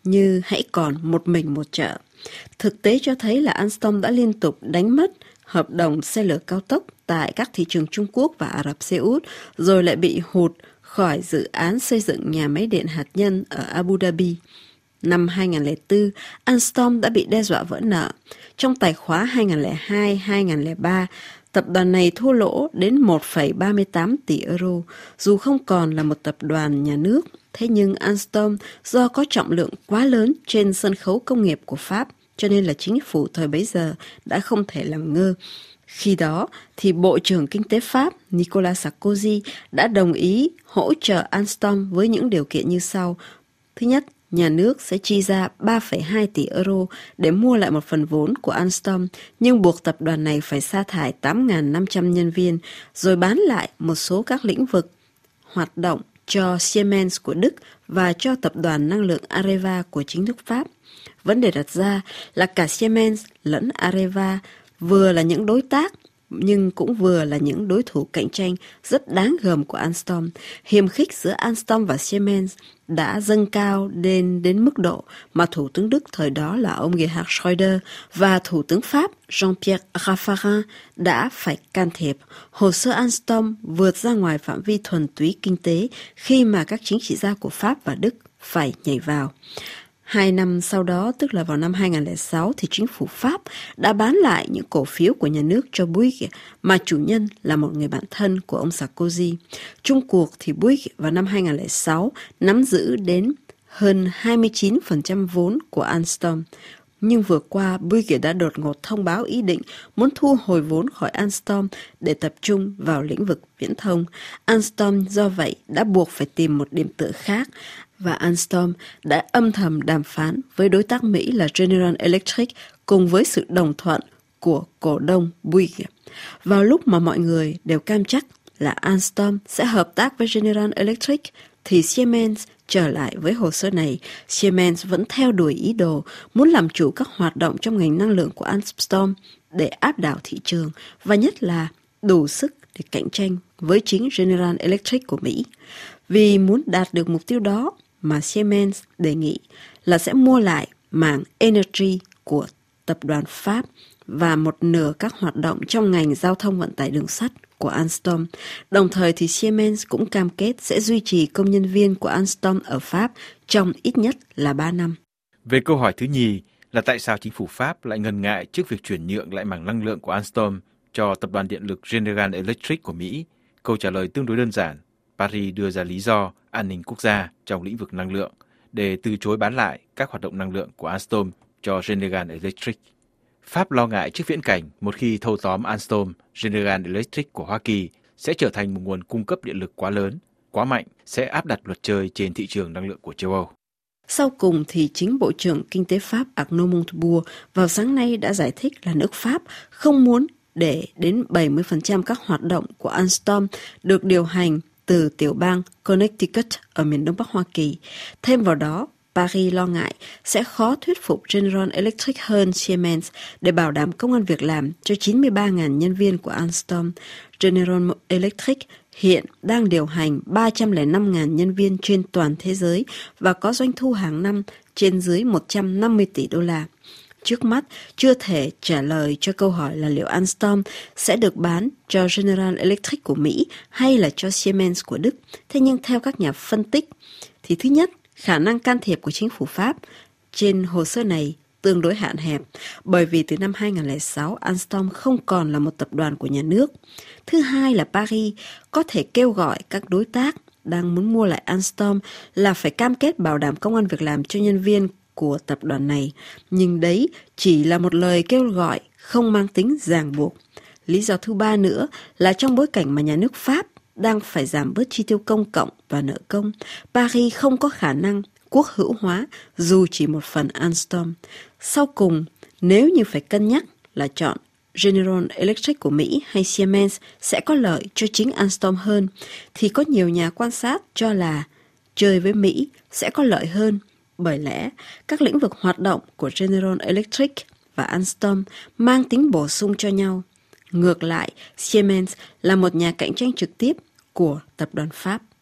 như hãy còn một mình một chợ. Thực tế cho thấy là Alstom đã liên tục đánh mất hợp đồng xe lửa cao tốc tại các thị trường Trung Quốc và Ả Rập Xê Út, rồi lại bị hụt khỏi dự án xây dựng nhà máy điện hạt nhân ở Abu Dhabi. Năm hai không không bốn, Alstom đã bị đe dọa vỡ nợ. Trong tài khóa hai không không hai đến hai không không ba, tập đoàn này thua lỗ đến một phẩy ba mươi tám tỷ euro. Dù không còn là một tập đoàn nhà nước, thế nhưng Alstom do có trọng lượng quá lớn trên sân khấu công nghiệp của Pháp, cho nên là chính phủ thời bấy giờ đã không thể làm ngơ. Khi đó, thì Bộ trưởng Kinh tế Pháp Nicolas Sarkozy đã đồng ý hỗ trợ Alstom với những điều kiện như sau. Thứ nhất, nhà nước sẽ chi ra ba phẩy hai tỷ euro để mua lại một phần vốn của Alstom, nhưng buộc tập đoàn này phải sa thải tám nghìn năm trăm nhân viên, rồi bán lại một số các lĩnh vực hoạt động cho Siemens của Đức và cho tập đoàn năng lượng Areva của chính thức Pháp. Vấn đề đặt ra là cả Siemens lẫn Areva vừa là những đối tác nhưng cũng vừa là những đối thủ cạnh tranh rất đáng gờm của Alstom. Hiềm khích giữa Alstom và Siemens đã dâng cao đến đến mức độ mà Thủ tướng Đức thời đó là ông Gerhard Schröder và Thủ tướng Pháp Jean-Pierre Raffarin đã phải can thiệp. Hồ sơ Alstom vượt ra ngoài phạm vi thuần túy kinh tế khi mà các chính trị gia của Pháp và Đức phải nhảy vào. Hai năm sau đó, tức là vào năm hai không không sáu, thì chính phủ Pháp đã bán lại những cổ phiếu của nhà nước cho Bouygues, mà chủ nhân là một người bạn thân của ông Sarkozy. Chung cuộc thì Bouygues vào năm hai không không sáu nắm giữ đến hơn hai mươi chín phần trăm vốn của Alstom. Nhưng vừa qua, Bouygues đã đột ngột thông báo ý định muốn thu hồi vốn khỏi Alstom để tập trung vào lĩnh vực viễn thông. Alstom do vậy đã buộc phải tìm một điểm tựa khác, và Alstom đã âm thầm đàm phán với đối tác Mỹ là General Electric cùng với sự đồng thuận của cổ đông Bouygues. Vào lúc mà mọi người đều cam chắc là Alstom sẽ hợp tác với General Electric, thì Siemens trở lại với hồ sơ này. Siemens vẫn theo đuổi ý đồ muốn làm chủ các hoạt động trong ngành năng lượng của Alstom để áp đảo thị trường và nhất là đủ sức để cạnh tranh với chính General Electric của Mỹ. Vì muốn đạt được mục tiêu đó mà Siemens đề nghị là sẽ mua lại mảng Energy của tập đoàn Pháp và một nửa các hoạt động trong ngành giao thông vận tải đường sắt của Alstom. Đồng thời thì Siemens cũng cam kết sẽ duy trì công nhân viên của Alstom ở Pháp trong ít nhất là ba năm. Về câu hỏi thứ nhì là tại sao chính phủ Pháp lại ngần ngại trước việc chuyển nhượng lại mảng năng lượng của Alstom cho tập đoàn điện lực General Electric của Mỹ, câu trả lời tương đối đơn giản. Paris đưa ra lý do an ninh quốc gia trong lĩnh vực năng lượng để từ chối bán lại các hoạt động năng lượng của Alstom cho General Electric. Pháp lo ngại trước viễn cảnh một khi thâu tóm Alstom, General Electric của Hoa Kỳ sẽ trở thành một nguồn cung cấp điện lực quá lớn, quá mạnh, sẽ áp đặt luật chơi trên thị trường năng lượng của châu Âu. Sau cùng thì chính Bộ trưởng Kinh tế Pháp Arnaud Montebourg vào sáng nay đã giải thích là nước Pháp không muốn để đến bảy mươi phần trăm các hoạt động của Alstom được điều hành từ tiểu bang Connecticut ở miền Đông Bắc Hoa Kỳ. Thêm vào đó, Paris lo ngại sẽ khó thuyết phục General Electric hơn Siemens để bảo đảm công ăn việc làm cho chín mươi ba nghìn nhân viên của Alstom. General Electric hiện đang điều hành ba trăm lẻ năm nghìn nhân viên trên toàn thế giới và có doanh thu hàng năm trên dưới một trăm năm mươi tỷ đô la. Trước mắt, chưa thể trả lời cho câu hỏi là liệu Alstom sẽ được bán cho General Electric của Mỹ hay là cho Siemens của Đức. Thế nhưng theo các nhà phân tích, thì thứ nhất, khả năng can thiệp của chính phủ Pháp trên hồ sơ này tương đối hạn hẹp, bởi vì từ năm hai không không sáu, Alstom không còn là một tập đoàn của nhà nước. Thứ hai là Paris có thể kêu gọi các đối tác đang muốn mua lại Alstom là phải cam kết bảo đảm công ăn việc làm cho nhân viên của tập đoàn này, nhưng đấy chỉ là một lời kêu gọi không mang tính ràng buộc. Lý do thứ ba nữa là trong bối cảnh mà nhà nước Pháp đang phải giảm bớt chi tiêu công cộng và nợ công, Paris không có khả năng quốc hữu hóa dù chỉ một phần Alstom. Sau cùng, nếu như phải cân nhắc là chọn General Electric của Mỹ hay Siemens sẽ có lợi cho chính Alstom hơn, thì có nhiều nhà quan sát cho là chơi với Mỹ sẽ có lợi hơn, bởi lẽ các lĩnh vực hoạt động của General Electric và Alstom mang tính bổ sung cho nhau. Ngược lại, Siemens là một nhà cạnh tranh trực tiếp của tập đoàn Pháp.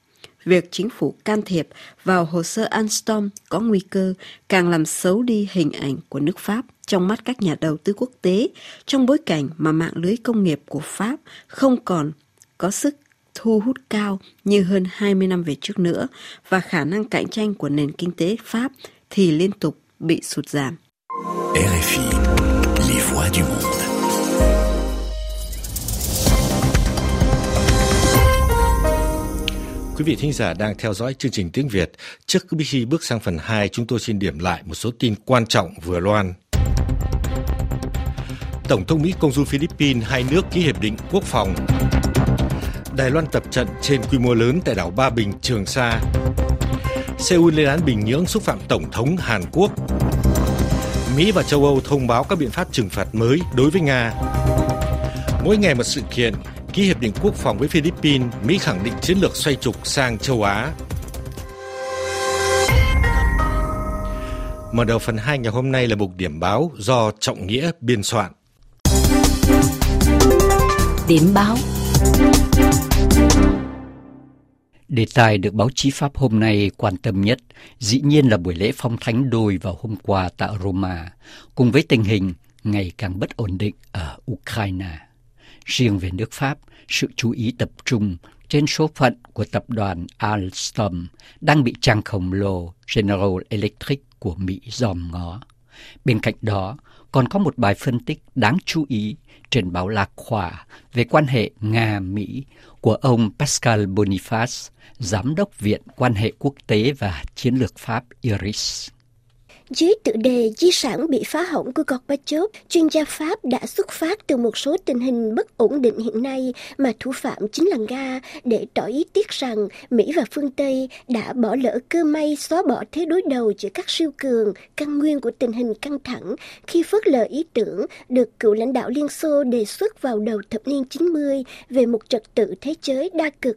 việc chính phủ can thiệp vào hồ sơ Alstom có nguy cơ càng làm xấu đi hình ảnh của nước Pháp trong mắt các nhà đầu tư quốc tế, trong bối cảnh mà mạng lưới công nghiệp của Pháp không còn có sức thu hút cao như hơn hai mươi năm về trước nữa, và khả năng cạnh tranh của nền kinh tế Pháp thì liên tục bị sụt giảm. rờ ép i, les voix du monde. Quý vị thính giả đang theo dõi chương trình tiếng Việt. Trước khi bước sang phần hai, chúng tôi xin điểm lại một số tin quan trọng vừa loan. Tổng thống Mỹ công du Philippines, hai nước ký hiệp định quốc phòng. Đài Loan tập trận trên quy mô lớn tại đảo Ba Bình, Trường Sa. Seoul lên án Bình Nhưỡng xúc phạm Tổng thống Hàn Quốc. Mỹ và châu Âu thông báo các biện pháp trừng phạt mới đối với Nga. Mỗi ngày một sự kiện, ký hiệp định quốc phòng với Philippines, Mỹ khẳng định chiến lược xoay trục sang châu Á. Mở đầu phần hai ngày hôm nay là mục điểm báo do Trọng Nghĩa biên soạn. Điểm báo. Đề tài được báo chí Pháp hôm nay quan tâm nhất dĩ nhiên là buổi lễ phong thánh đôi vào hôm qua tại Roma, cùng với tình hình ngày càng bất ổn định ở Ukraine. Riêng về nước Pháp, sự chú ý tập trung trên số phận của tập đoàn Alstom đang bị trang khổng lồ General Electric của Mỹ dòm ngó. Bên cạnh đó, còn có một bài phân tích đáng chú ý trên báo La Croix về quan hệ Nga-Mỹ của ông Pascal Boniface, Giám đốc Viện Quan hệ Quốc tế và Chiến lược Pháp Iris. Dưới tựa đề Di sản bị phá hỏng của Gorbachev, chuyên gia Pháp đã xuất phát từ một số tình hình bất ổn định hiện nay mà thủ phạm chính là Nga, để tỏ ý tiếc rằng Mỹ và phương Tây đã bỏ lỡ cơ may xóa bỏ thế đối đầu giữa các siêu cường, căn nguyên của tình hình căng thẳng, khi phớt lờ ý tưởng được cựu lãnh đạo Liên Xô đề xuất vào đầu thập niên chín mươi về một trật tự thế giới đa cực.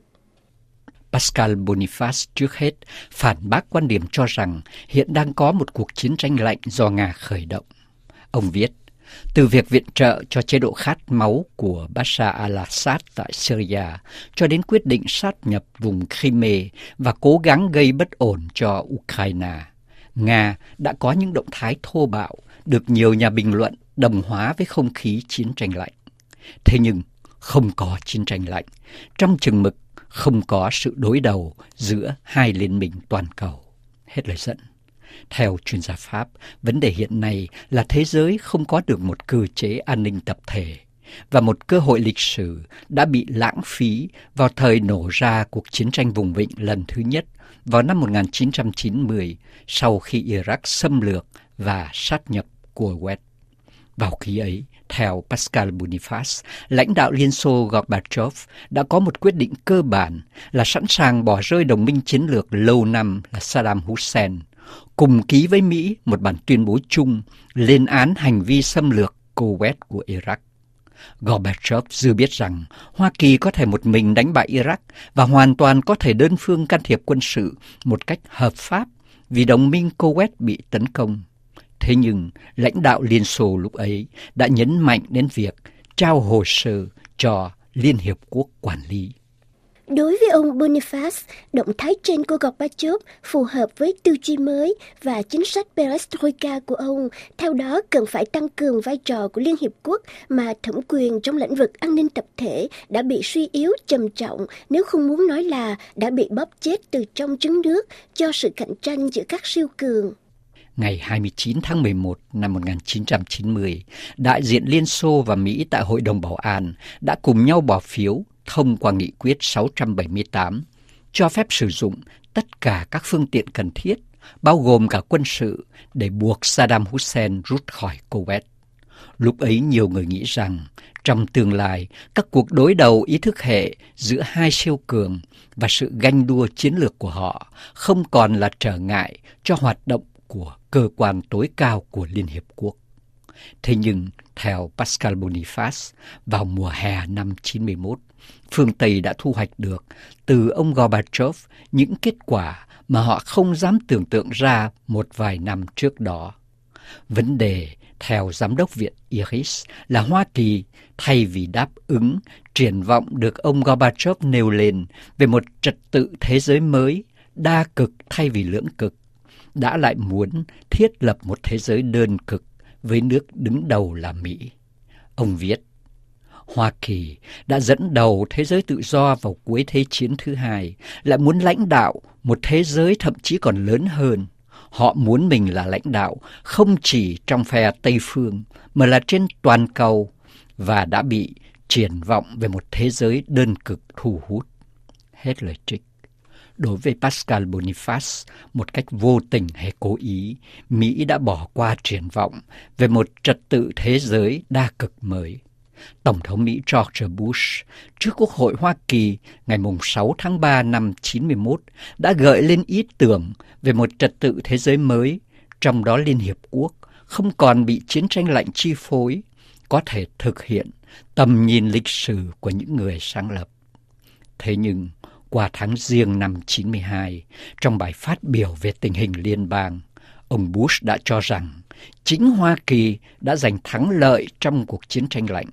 Pascal Boniface trước hết phản bác quan điểm cho rằng hiện đang có một cuộc chiến tranh lạnh do Nga khởi động. Ông viết, từ việc viện trợ cho chế độ khát máu của Bashar al-Assad tại Syria cho đến quyết định sát nhập vùng Crimea và cố gắng gây bất ổn cho Ukraine, Nga đã có những động thái thô bạo được nhiều nhà bình luận đồng hóa với không khí chiến tranh lạnh. Thế nhưng không có chiến tranh lạnh, trong chừng mực không có sự đối đầu giữa hai liên minh toàn cầu. Hết lời dẫn. Theo chuyên gia Pháp, vấn đề hiện nay là thế giới không có được một cơ chế an ninh tập thể, và một cơ hội lịch sử đã bị lãng phí vào thời nổ ra cuộc chiến tranh vùng vịnh lần thứ nhất vào năm một nghìn chín trăm chín mươi, sau khi Iraq xâm lược và sát nhập Kuwait. Vào khi ấy, theo Pascal Boniface, lãnh đạo Liên Xô Gorbachev đã có một quyết định cơ bản là sẵn sàng bỏ rơi đồng minh chiến lược lâu năm là Saddam Hussein, cùng ký với Mỹ một bản tuyên bố chung lên án hành vi xâm lược Kuwait của Iraq. Gorbachev dư biết rằng Hoa Kỳ có thể một mình đánh bại Iraq và hoàn toàn có thể đơn phương can thiệp quân sự một cách hợp pháp vì đồng minh Kuwait bị tấn công. Thế nhưng, lãnh đạo Liên Xô lúc ấy đã nhấn mạnh đến việc trao hồ sơ cho Liên Hiệp Quốc quản lý. Đối với ông Boniface, động thái trên của Gorbachev phù hợp với tư duy mới và chính sách Perestroika của ông. Theo đó, cần phải tăng cường vai trò của Liên Hiệp Quốc mà thẩm quyền trong lĩnh vực an ninh tập thể đã bị suy yếu trầm trọng, nếu không muốn nói là đã bị bóp chết từ trong trứng nước do sự cạnh tranh giữa các siêu cường. Ngày hai mươi chín tháng mười một năm một nghìn chín trăm chín mươi, đại diện Liên Xô và Mỹ tại Hội đồng Bảo an đã cùng nhau bỏ phiếu thông qua nghị quyết sáu trăm bảy mươi tám, cho phép sử dụng tất cả các phương tiện cần thiết, bao gồm cả quân sự, để buộc Saddam Hussein rút khỏi Kuwait. Lúc ấy nhiều người nghĩ rằng trong tương lai, các cuộc đối đầu ý thức hệ giữa hai siêu cường và sự ganh đua chiến lược của họ không còn là trở ngại cho hoạt động của cơ quan tối cao của Liên Hiệp Quốc. Thế nhưng, theo Pascal Boniface, vào mùa hè năm chín mươi mốt, phương Tây đã thu hoạch được từ ông Gorbachev những kết quả mà họ không dám tưởng tượng ra một vài năm trước đó. Vấn đề Theo Giám đốc Viện Iris là Hoa Kỳ, thay vì đáp ứng triển vọng được ông Gorbachev nêu lên về một trật tự thế giới mới, đa cực thay vì lưỡng cực, đã lại muốn thiết lập một thế giới đơn cực với nước đứng đầu là Mỹ. Ông viết, Hoa Kỳ đã dẫn đầu thế giới tự do vào cuối Thế chiến thứ hai, lại muốn lãnh đạo một thế giới thậm chí còn lớn hơn. Họ muốn mình là lãnh đạo không chỉ trong phe Tây Phương mà là trên toàn cầu, và đã bị triển vọng về một thế giới đơn cực thu hút. Hết lời trích. Đối với Pascal Boniface, một cách vô tình hay cố ý, Mỹ đã bỏ qua triển vọng về một trật tự thế giới đa cực mới. Tổng thống Mỹ George Bush trước Quốc hội Hoa Kỳ ngày sáu tháng ba năm chín mươi mốt đã gợi lên ý tưởng về một trật tự thế giới mới, trong đó Liên Hiệp Quốc không còn bị chiến tranh lạnh chi phối, có thể thực hiện tầm nhìn lịch sử của những người sáng lập. Thế nhưng, qua tháng Giêng năm chín mươi hai, trong bài phát biểu về tình hình liên bang, ông Bush đã cho rằng chính Hoa Kỳ đã giành thắng lợi trong cuộc chiến tranh lạnh.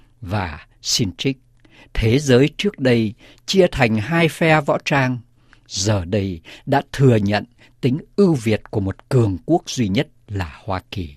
Và, xin trích, thế giới trước đây chia thành hai phe võ trang, giờ đây đã thừa nhận tính ưu việt của một cường quốc duy nhất là Hoa Kỳ.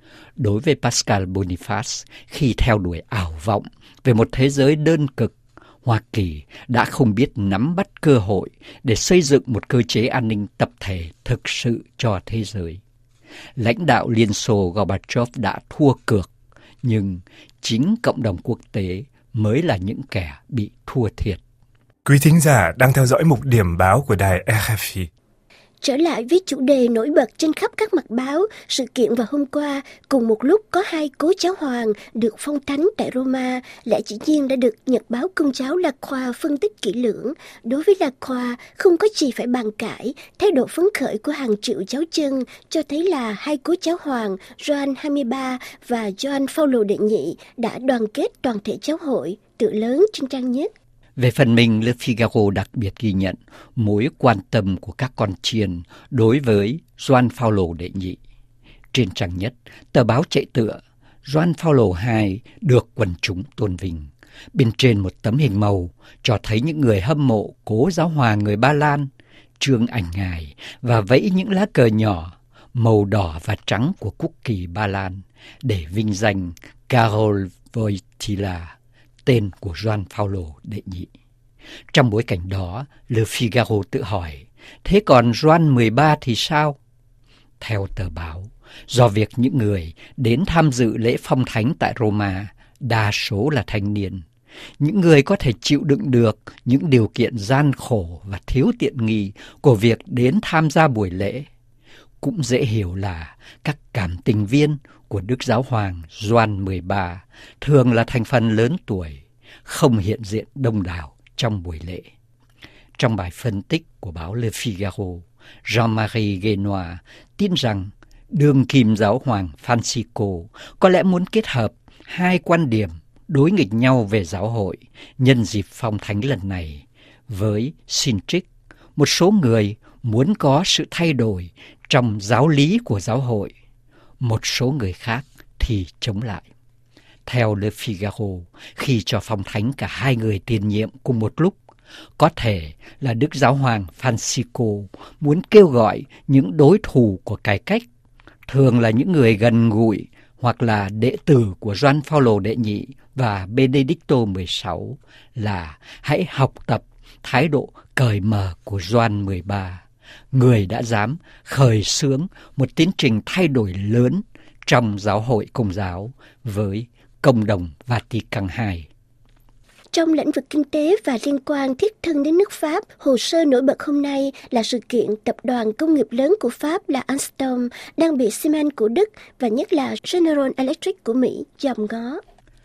Đối với Pascal Boniface, khi theo đuổi ảo vọng về một thế giới đơn cực, Hoa Kỳ đã không biết nắm bắt cơ hội để xây dựng một cơ chế an ninh tập thể thực sự cho thế giới. Lãnh đạo Liên Xô Gorbachev đã thua cược, nhưng chính cộng đồng quốc tế mới là những kẻ bị thua thiệt. Quý thính giả đang theo dõi mục điểm báo của đài rờ ép i. Trở lại với chủ đề nổi bật trên khắp các mặt báo, sự kiện vào hôm qua, cùng một lúc có hai cố giáo hoàng được phong thánh tại Roma, lẽ dĩ nhiên đã được Nhật báo Công giáo La Croix phân tích kỹ lưỡng. Đối với La Croix, không có gì phải bàn cãi, thái độ phấn khởi của hàng triệu giáo dân cho thấy là hai cố giáo hoàng Gioan hai mươi ba và Gioan Phaolô đệ nhị đã đoàn kết toàn thể giáo hội, tựa lớn trên trang nhất. Về phần mình, Le Figaro đặc biệt ghi nhận mối quan tâm của các con chiên đối với Gioan Phaolô đệ nhị. Trên trang nhất, tờ báo chạy tựa Gioan Phaolô đệ nhị được quần chúng tôn vinh. Bên trên một tấm hình màu cho thấy những người hâm mộ cố giáo hoàng người Ba Lan trương ảnh ngài và vẫy những lá cờ nhỏ màu đỏ và trắng của quốc kỳ Ba Lan để vinh danh Karol Wojtyła, tên của Gioan Phaolô đệ nhị. Trong bối cảnh đó, Le Figaro tự hỏi, thế còn Gioan mười ba thì sao? Theo tờ báo, do việc những người đến tham dự lễ phong thánh tại Roma đa số là thanh niên, những người có thể chịu đựng được những điều kiện gian khổ và thiếu tiện nghi của việc đến tham gia buổi lễ, cũng dễ hiểu là các cảm tình viên của Đức Giáo hoàng Gioan mười ba thường là thành phần lớn tuổi, không hiện diện đông đảo trong buổi lễ. Trong bài phân tích của báo Le Figaro, Jean-Marie Guénois tin rằng đương kim giáo hoàng Francisco có lẽ muốn kết hợp hai quan điểm đối nghịch nhau về giáo hội nhân dịp phong thánh lần này với, xin trích, một số người muốn có sự thay đổi trong giáo lý của giáo hội, một số người khác thì chống lại. Theo Le Figaro, khi cho phong thánh cả hai người tiền nhiệm cùng một lúc, có thể là Đức Giáo hoàng Francisco muốn kêu gọi những đối thủ của cải cách, thường là những người gần gũi hoặc là đệ tử của Gioan Phaolô đệ nhị và Benedicto mười sáu, là hãy học tập thái độ cởi mở của Gioan mười ba, người đã dám khởi xướng một tiến trình thay đổi lớn trong giáo hội Công giáo với Cộng đồng Vatican hai. Trong lĩnh vực kinh tế và liên quan thiết thân đến nước Pháp, hồ sơ nổi bật hôm nay là sự kiện tập đoàn công nghiệp lớn của Pháp là Alstom đang bị Siemens của Đức và nhất là General Electric của Mỹ dòm ngó.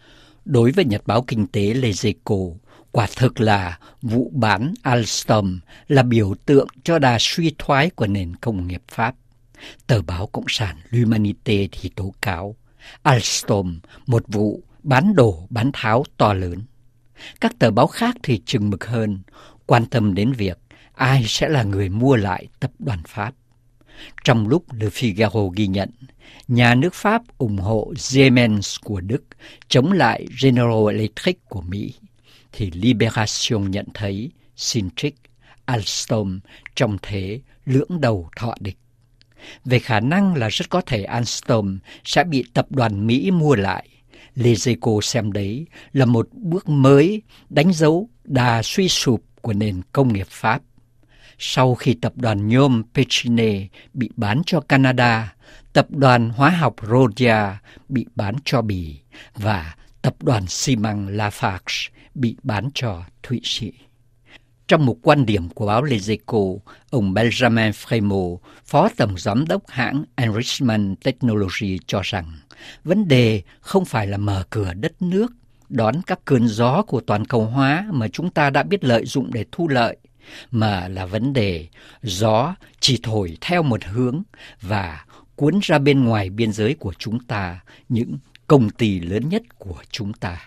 Đối với nhật báo kinh tế Les Echos, quả thực là vụ bán Alstom là biểu tượng cho đà suy thoái của nền công nghiệp Pháp. Tờ báo Cộng sản L'Humanité thì tố cáo Alstom một vụ bán đổ bán tháo to lớn. Các tờ báo khác thì chừng mực hơn, quan tâm đến việc ai sẽ là người mua lại tập đoàn Pháp. Trong lúc Le Figaro ghi nhận, nhà nước Pháp ủng hộ Siemens của Đức chống lại General Electric của Mỹ, thì Libération nhận thấy Sintrix, Alstom trong thế lưỡng đầu thọ địch. Về khả năng là rất có thể Alstom sẽ bị tập đoàn Mỹ mua lại, Les Echos xem đấy là một bước mới đánh dấu đà suy sụp của nền công nghiệp Pháp. Sau khi tập đoàn nhôm Pechiney bị bán cho Canada, tập đoàn hóa học Rhodia bị bán cho Bỉ và tập đoàn xi măng Lafarge bị bán cho Thụy Sĩ. Trong một quan điểm của báo Les Echos, ông Benjamin Frémaux, phó tổng giám đốc hãng Enrichment Technology cho rằng vấn đề không phải là mở cửa đất nước, đón các cơn gió của toàn cầu hóa mà chúng ta đã biết lợi dụng để thu lợi, mà là vấn đề gió chỉ thổi theo một hướng và cuốn ra bên ngoài biên giới của chúng ta những công ty lớn nhất của chúng ta.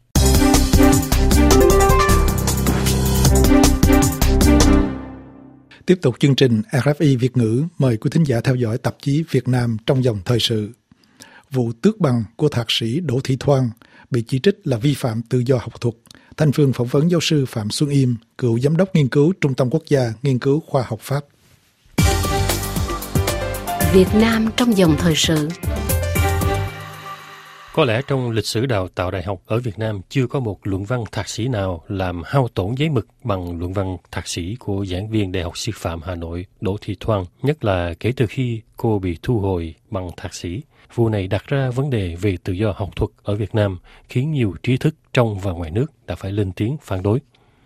Tiếp tục chương trình rờ ép i Việt ngữ, mời quý thính giả theo dõi tạp chí Việt Nam trong dòng thời sự. Vụ tước bằng của thạc sĩ Đỗ Thị Thoan bị chỉ trích là vi phạm tự do học thuật. Thanh Phương phỏng vấn giáo sư Phạm Xuân Yêm, cựu giám đốc nghiên cứu Trung tâm Quốc gia Nghiên cứu Khoa học Pháp. Việt Nam trong dòng thời sự. Có lẽ trong lịch sử đào tạo đại học ở Việt Nam chưa có một luận văn thạc sĩ nào làm hao tổn giấy mực bằng luận văn thạc sĩ của giảng viên Đại học Sư phạm Hà Nội Đỗ Thị Thoan, nhất là kể từ khi cô bị thu hồi bằng thạc sĩ. Vụ này đặt ra vấn đề về tự do học thuật ở Việt Nam, khiến nhiều trí thức trong và ngoài nước đã phải lên tiếng phản đối.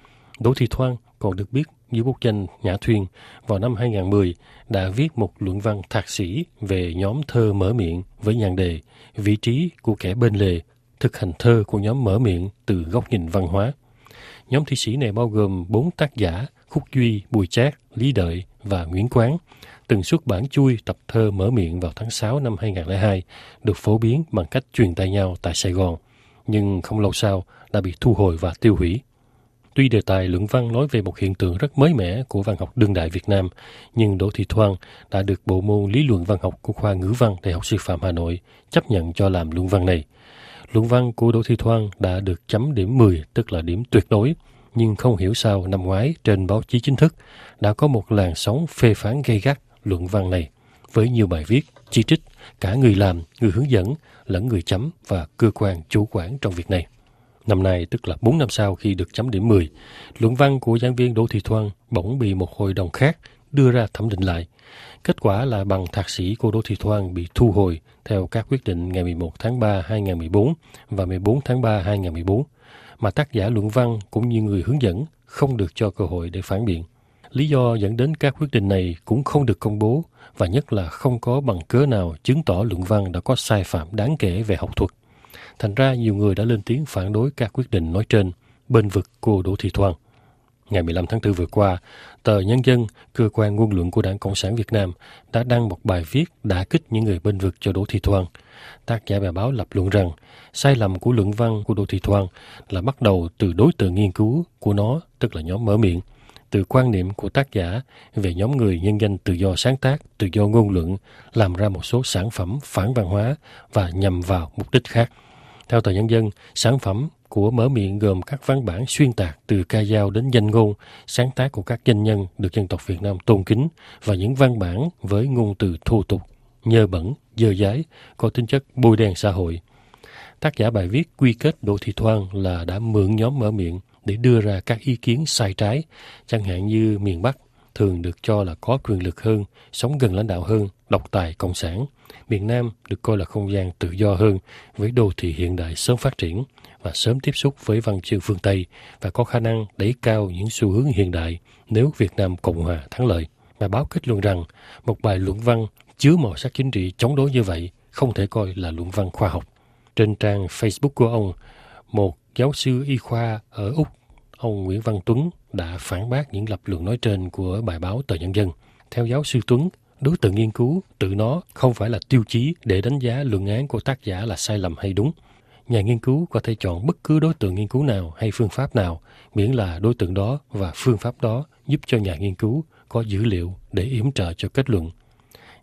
Đỗ Thị Thoan còn được biết dưới bút danh Nhã Thuyên, vào năm hai không một không đã viết một luận văn thạc sĩ về nhóm thơ mở miệng với nhan đề Vị trí của kẻ bên lề, thực hành thơ của nhóm mở miệng từ góc nhìn văn hóa. Nhóm thi sĩ này bao gồm bốn tác giả Khúc Duy, Bùi Chát, Lý Đợi và Nguyễn Quán, từng xuất bản chui tập thơ mở miệng vào tháng sáu năm hai không không hai, được phổ biến bằng cách truyền tay nhau tại Sài Gòn, nhưng không lâu sau đã bị thu hồi và tiêu hủy. Tuy đề tài luận văn nói về một hiện tượng rất mới mẻ của văn học đương đại Việt Nam, nhưng Đỗ Thị Thoan đã được bộ môn lý luận văn học của khoa ngữ văn Đại học Sư phạm Hà Nội chấp nhận cho làm luận văn này. Luận văn của Đỗ Thị Thoan đã được chấm điểm mười, tức là điểm tuyệt đối, nhưng không hiểu sao năm ngoái trên báo chí chính thức đã có một làn sóng phê phán gay gắt luận văn này, với nhiều bài viết chỉ trích cả người làm, người hướng dẫn, lẫn người chấm và cơ quan chủ quản trong việc này. Năm nay, tức là bốn năm sau khi được chấm điểm mười, luận văn của giảng viên Đỗ Thị Thoan bỗng bị một hội đồng khác đưa ra thẩm định lại. Kết quả là bằng thạc sĩ của Đỗ Thị Thoan bị thu hồi theo các quyết định ngày mười một tháng ba năm hai không một bốn và mười bốn tháng ba năm hai không một bốn, mà tác giả luận văn cũng như người hướng dẫn không được cho cơ hội để phản biện. Lý do dẫn đến các quyết định này cũng không được công bố, và nhất là không có bằng cớ nào chứng tỏ luận văn đã có sai phạm đáng kể về học thuật. Thành ra nhiều người đã lên tiếng phản đối các quyết định nói trên, bên vực cô Đỗ Thị Thoan. Ngày mười lăm tháng tư vừa qua, tờ Nhân dân, cơ quan ngôn luận của Đảng Cộng sản Việt Nam, đã đăng một bài viết đả kích những người bên vực cho Đỗ Thị Thoan. Tác giả bài báo lập luận rằng, sai lầm của luận văn của Đỗ Thị Thoan là bắt đầu từ đối tượng nghiên cứu của nó, tức là nhóm mở miệng, từ quan niệm của tác giả về nhóm người nhân danh tự do sáng tác, tự do ngôn luận, làm ra một số sản phẩm phản văn hóa và nhằm vào mục đích khác. Theo tờ Nhân dân, sản phẩm của mở miệng gồm các văn bản xuyên tạc từ ca dao đến danh ngôn, sáng tác của các doanh nhân được dân tộc Việt Nam tôn kính, và những văn bản với ngôn từ thô tục, nhơ bẩn, dơ dái, có tính chất bôi đen xã hội. Tác giả bài viết quy kết Đỗ Thị Thoan là đã mượn nhóm mở miệng để đưa ra các ý kiến sai trái, chẳng hạn như miền Bắc thường được cho là có quyền lực hơn, sống gần lãnh đạo hơn, độc tài cộng sản. Miền Nam được coi là không gian tự do hơn, với đô thị hiện đại sớm phát triển và sớm tiếp xúc với văn chương phương Tây và có khả năng đẩy cao những xu hướng hiện đại nếu Việt Nam Cộng hòa thắng lợi. Bài báo kết luận rằng một bài luận văn chứa màu sắc chính trị chống đối như vậy không thể coi là luận văn khoa học. Trên trang Facebook của ông, một giáo sư y khoa ở Úc, ông Nguyễn Văn Tuấn, đã phản bác những lập luận nói trên của bài báo tờ Nhân dân. Theo giáo sư Tuấn, đối tượng nghiên cứu tự nó không phải là tiêu chí để đánh giá luận án của tác giả là sai lầm hay đúng. Nhà nghiên cứu có thể chọn bất cứ đối tượng nghiên cứu nào hay phương pháp nào, miễn là đối tượng đó và phương pháp đó giúp cho nhà nghiên cứu có dữ liệu để yểm trợ cho kết luận.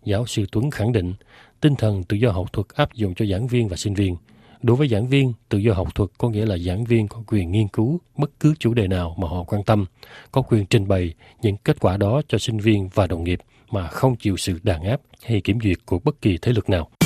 giáo sư Tuấn khẳng định tinh thần tự do học thuật áp dụng cho giảng viên và sinh viên. Đối với giảng viên, tự do học thuật có nghĩa là giảng viên có quyền nghiên cứu bất cứ chủ đề nào mà họ quan tâm, có quyền trình bày những kết quả đó cho sinh viên và đồng nghiệp mà không chịu sự đàn áp hay kiểm duyệt của bất kỳ thế lực nào.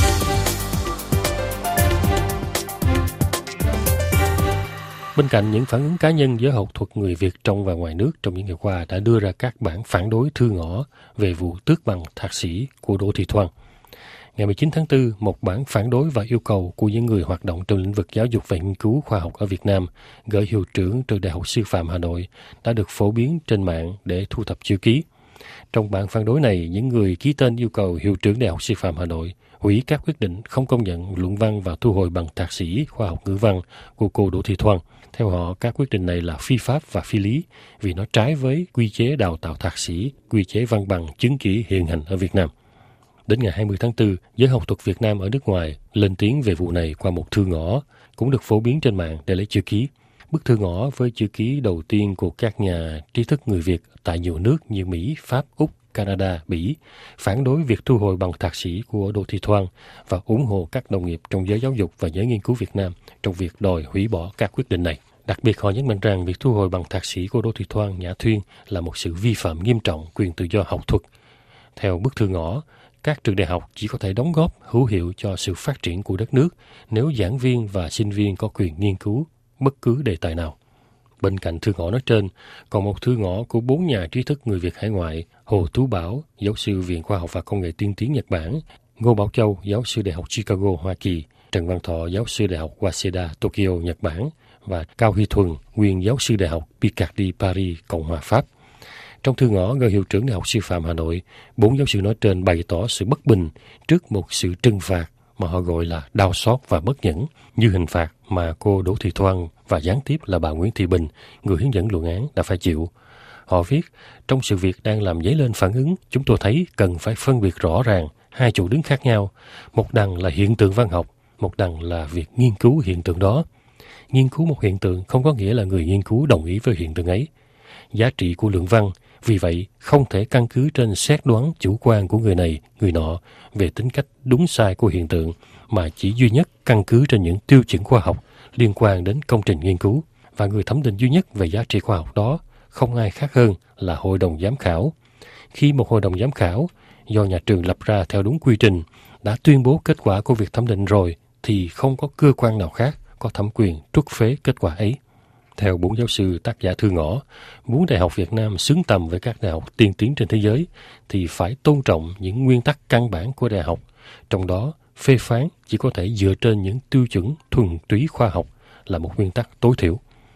Bên cạnh những phản ứng cá nhân, giới học thuật người Việt trong và ngoài nước trong những ngày qua đã đưa ra các bản phản đối thư ngõ về vụ tước bằng thạc sĩ của Đỗ Thị Thoan. Ngày mười chín tháng tư, một bản phản đối và yêu cầu của những người hoạt động trong lĩnh vực giáo dục và nghiên cứu khoa học ở Việt Nam gửi hiệu trưởng Trường Đại học Sư phạm Hà Nội đã được phổ biến trên mạng để thu thập chữ ký. Trong bản phản đối này, những người ký tên yêu cầu hiệu trưởng Đại học Sư phạm Hà Nội hủy các quyết định không công nhận luận văn và thu hồi bằng thạc sĩ khoa học ngữ văn của cô Đỗ Thị Thoan. Theo họ, các quyết định này là phi pháp và phi lý vì nó trái với quy chế đào tạo thạc sĩ, quy chế văn bằng chứng chỉ hiện hành ở Việt Nam. Đến ngày hai mươi tháng tư, giới học thuật Việt Nam ở nước ngoài lên tiếng về vụ này qua một thư ngõ, cũng được phổ biến trên mạng để lấy chữ ký. Bức thư ngõ với chữ ký đầu tiên của các nhà trí thức người Việt tại nhiều nước như Mỹ, Pháp, Úc, Canada, Bỉ, phản đối việc thu hồi bằng thạc sĩ của Đỗ Thị Thoan và ủng hộ các đồng nghiệp trong giới giáo dục và giới nghiên cứu Việt Nam trong việc đòi hủy bỏ các quyết định này. Đặc biệt, họ nhấn mạnh rằng việc thu hồi bằng thạc sĩ của Đỗ Thị Thoan, Nhã Thuyên là một sự vi phạm nghiêm trọng quyền tự do học thuật. Theo bức thư ngõ, các trường đại học chỉ có thể đóng góp hữu hiệu cho sự phát triển của đất nước nếu giảng viên và sinh viên có quyền nghiên cứu bất cứ đề tài nào. Bên cạnh thư ngõ nói trên, còn một thư ngõ của bốn nhà trí thức người Việt hải ngoại: Hồ Tú Bảo, giáo sư Viện Khoa học và Công nghệ tiên tiến Nhật Bản; Ngô Bảo Châu, giáo sư Đại học Chicago, Hoa Kỳ; Trần Văn Thọ, giáo sư Đại học Waseda, Tokyo, Nhật Bản; và Cao Huy Thuần, nguyên giáo sư Đại học Picardie, Paris, Cộng hòa Pháp. Trong thư ngõ gửi hiệu trưởng Đại học Sư phạm Hà Nội, bốn giáo sư nói trên bày tỏ sự bất bình trước một sự trừng phạt mà họ gọi là đau xót và bất nhẫn, như hình phạt mà cô Đỗ Thị Thoan và gián tiếp là bà Nguyễn Thị Bình, người hướng dẫn luận án, đã phải chịu. Họ viết, trong sự việc đang làm dấy lên phản ứng, chúng tôi thấy cần phải phân biệt rõ ràng hai chỗ đứng khác nhau. Một đằng là hiện tượng văn học, một đằng là việc nghiên cứu hiện tượng đó. Nghiên cứu một hiện tượng không có nghĩa là người nghiên cứu đồng ý với hiện tượng ấy. Giá trị của luận văn, vì vậy, không thể căn cứ trên xét đoán chủ quan của người này, người nọ về tính cách đúng sai của hiện tượng, mà chỉ duy nhất căn cứ trên những tiêu chuẩn khoa học liên quan đến công trình nghiên cứu. Và người thẩm định duy nhất về giá trị khoa học đó không ai khác hơn là hội đồng giám khảo. Khi một hội đồng giám khảo do nhà trường lập ra theo đúng quy trình đã tuyên bố kết quả của việc thẩm định rồi, thì không có cơ quan nào khác có thẩm quyền truất phế kết quả ấy. Theo bốn giáo sư tác giả thư ngõ, muốn Đại học Việt Nam xứng tầm với các đại học tiên tiến trên thế giới thì phải tôn trọng những nguyên tắc căn bản của đại học, trong đó phê phán chỉ có thể dựa trên những tiêu chuẩn thuần túy khoa học là một nguyên tắc tối thiểu.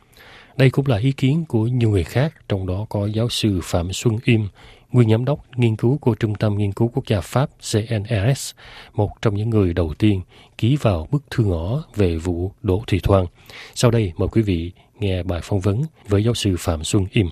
Đây cũng là ý kiến của nhiều người khác, trong đó có giáo sư Phạm Xuân Im, nguyên giám đốc nghiên cứu của Trung tâm Nghiên cứu Quốc gia Pháp C N R S, một trong những người đầu tiên ký vào bức thư ngõ về vụ Đỗ Thị Thoan. Sau đây, mời quý vị nghe bài phỏng vấn với giáo sư Phạm Xuân Im.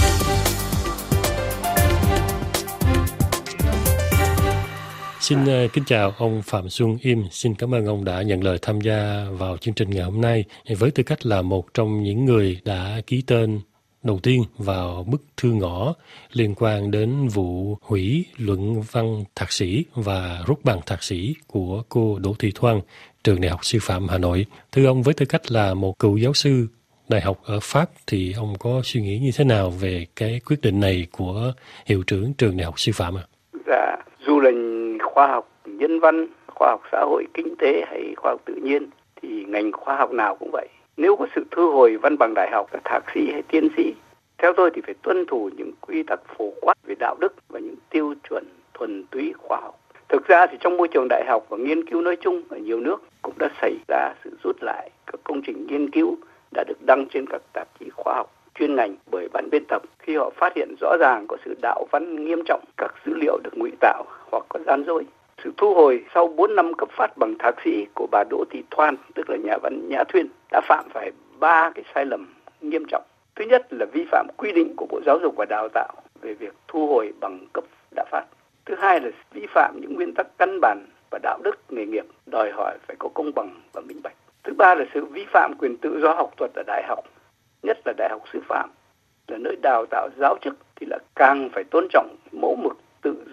Xin uh, kính chào ông Phạm Xuân Im. Xin cảm ơn ông đã nhận lời tham gia vào chương trình ngày hôm nay với tư cách là một trong những người đã ký tên đầu tiên vào bức thư ngõ liên quan đến vụ hủy luận văn thạc sĩ và rút bằng thạc sĩ của cô Đỗ Thị Thoan, Trường Đại học Sư phạm Hà Nội. Thưa ông, với tư cách là một cựu giáo sư đại học ở Pháp thì ông có suy nghĩ như thế nào về cái quyết định này của hiệu trưởng Trường Đại học Sư phạm ạ? À? Dạ, dù là khoa học nhân văn, khoa học xã hội, kinh tế hay khoa học tự nhiên thì ngành khoa học nào cũng vậy. Nếu có sự thu hồi văn bằng đại học, thạc sĩ hay tiến sĩ, theo tôi thì phải tuân thủ những quy tắc phổ quát về đạo đức và những tiêu chuẩn thuần túy khoa học. Thực ra thì trong môi trường đại học và nghiên cứu nói chung ở nhiều nước cũng đã xảy ra sự rút lại các công trình nghiên cứu đã được đăng trên các tạp chí khoa học chuyên ngành bởi ban biên tập khi họ phát hiện rõ ràng có sự đạo văn nghiêm trọng, các dữ liệu được ngụy tạo hoặc có gian dối. Sự thu hồi sau bốn năm cấp phát bằng thạc sĩ của bà Đỗ Thị Thoan, tức là nhà văn Nhã Thuyên, đã phạm phải ba cái sai lầm nghiêm trọng. Thứ nhất là vi phạm quy định của Bộ Giáo dục và Đào tạo về việc thu hồi bằng cấp đã phát. Thứ hai là vi phạm những nguyên tắc căn bản và đạo đức nghề nghiệp, đòi hỏi phải có công bằng và minh bạch. Thứ ba là sự vi phạm quyền tự do học thuật ở đại học, nhất là đại học sư phạm, là nơi đào tạo giáo chức thì là càng phải tôn trọng mẫu mực tự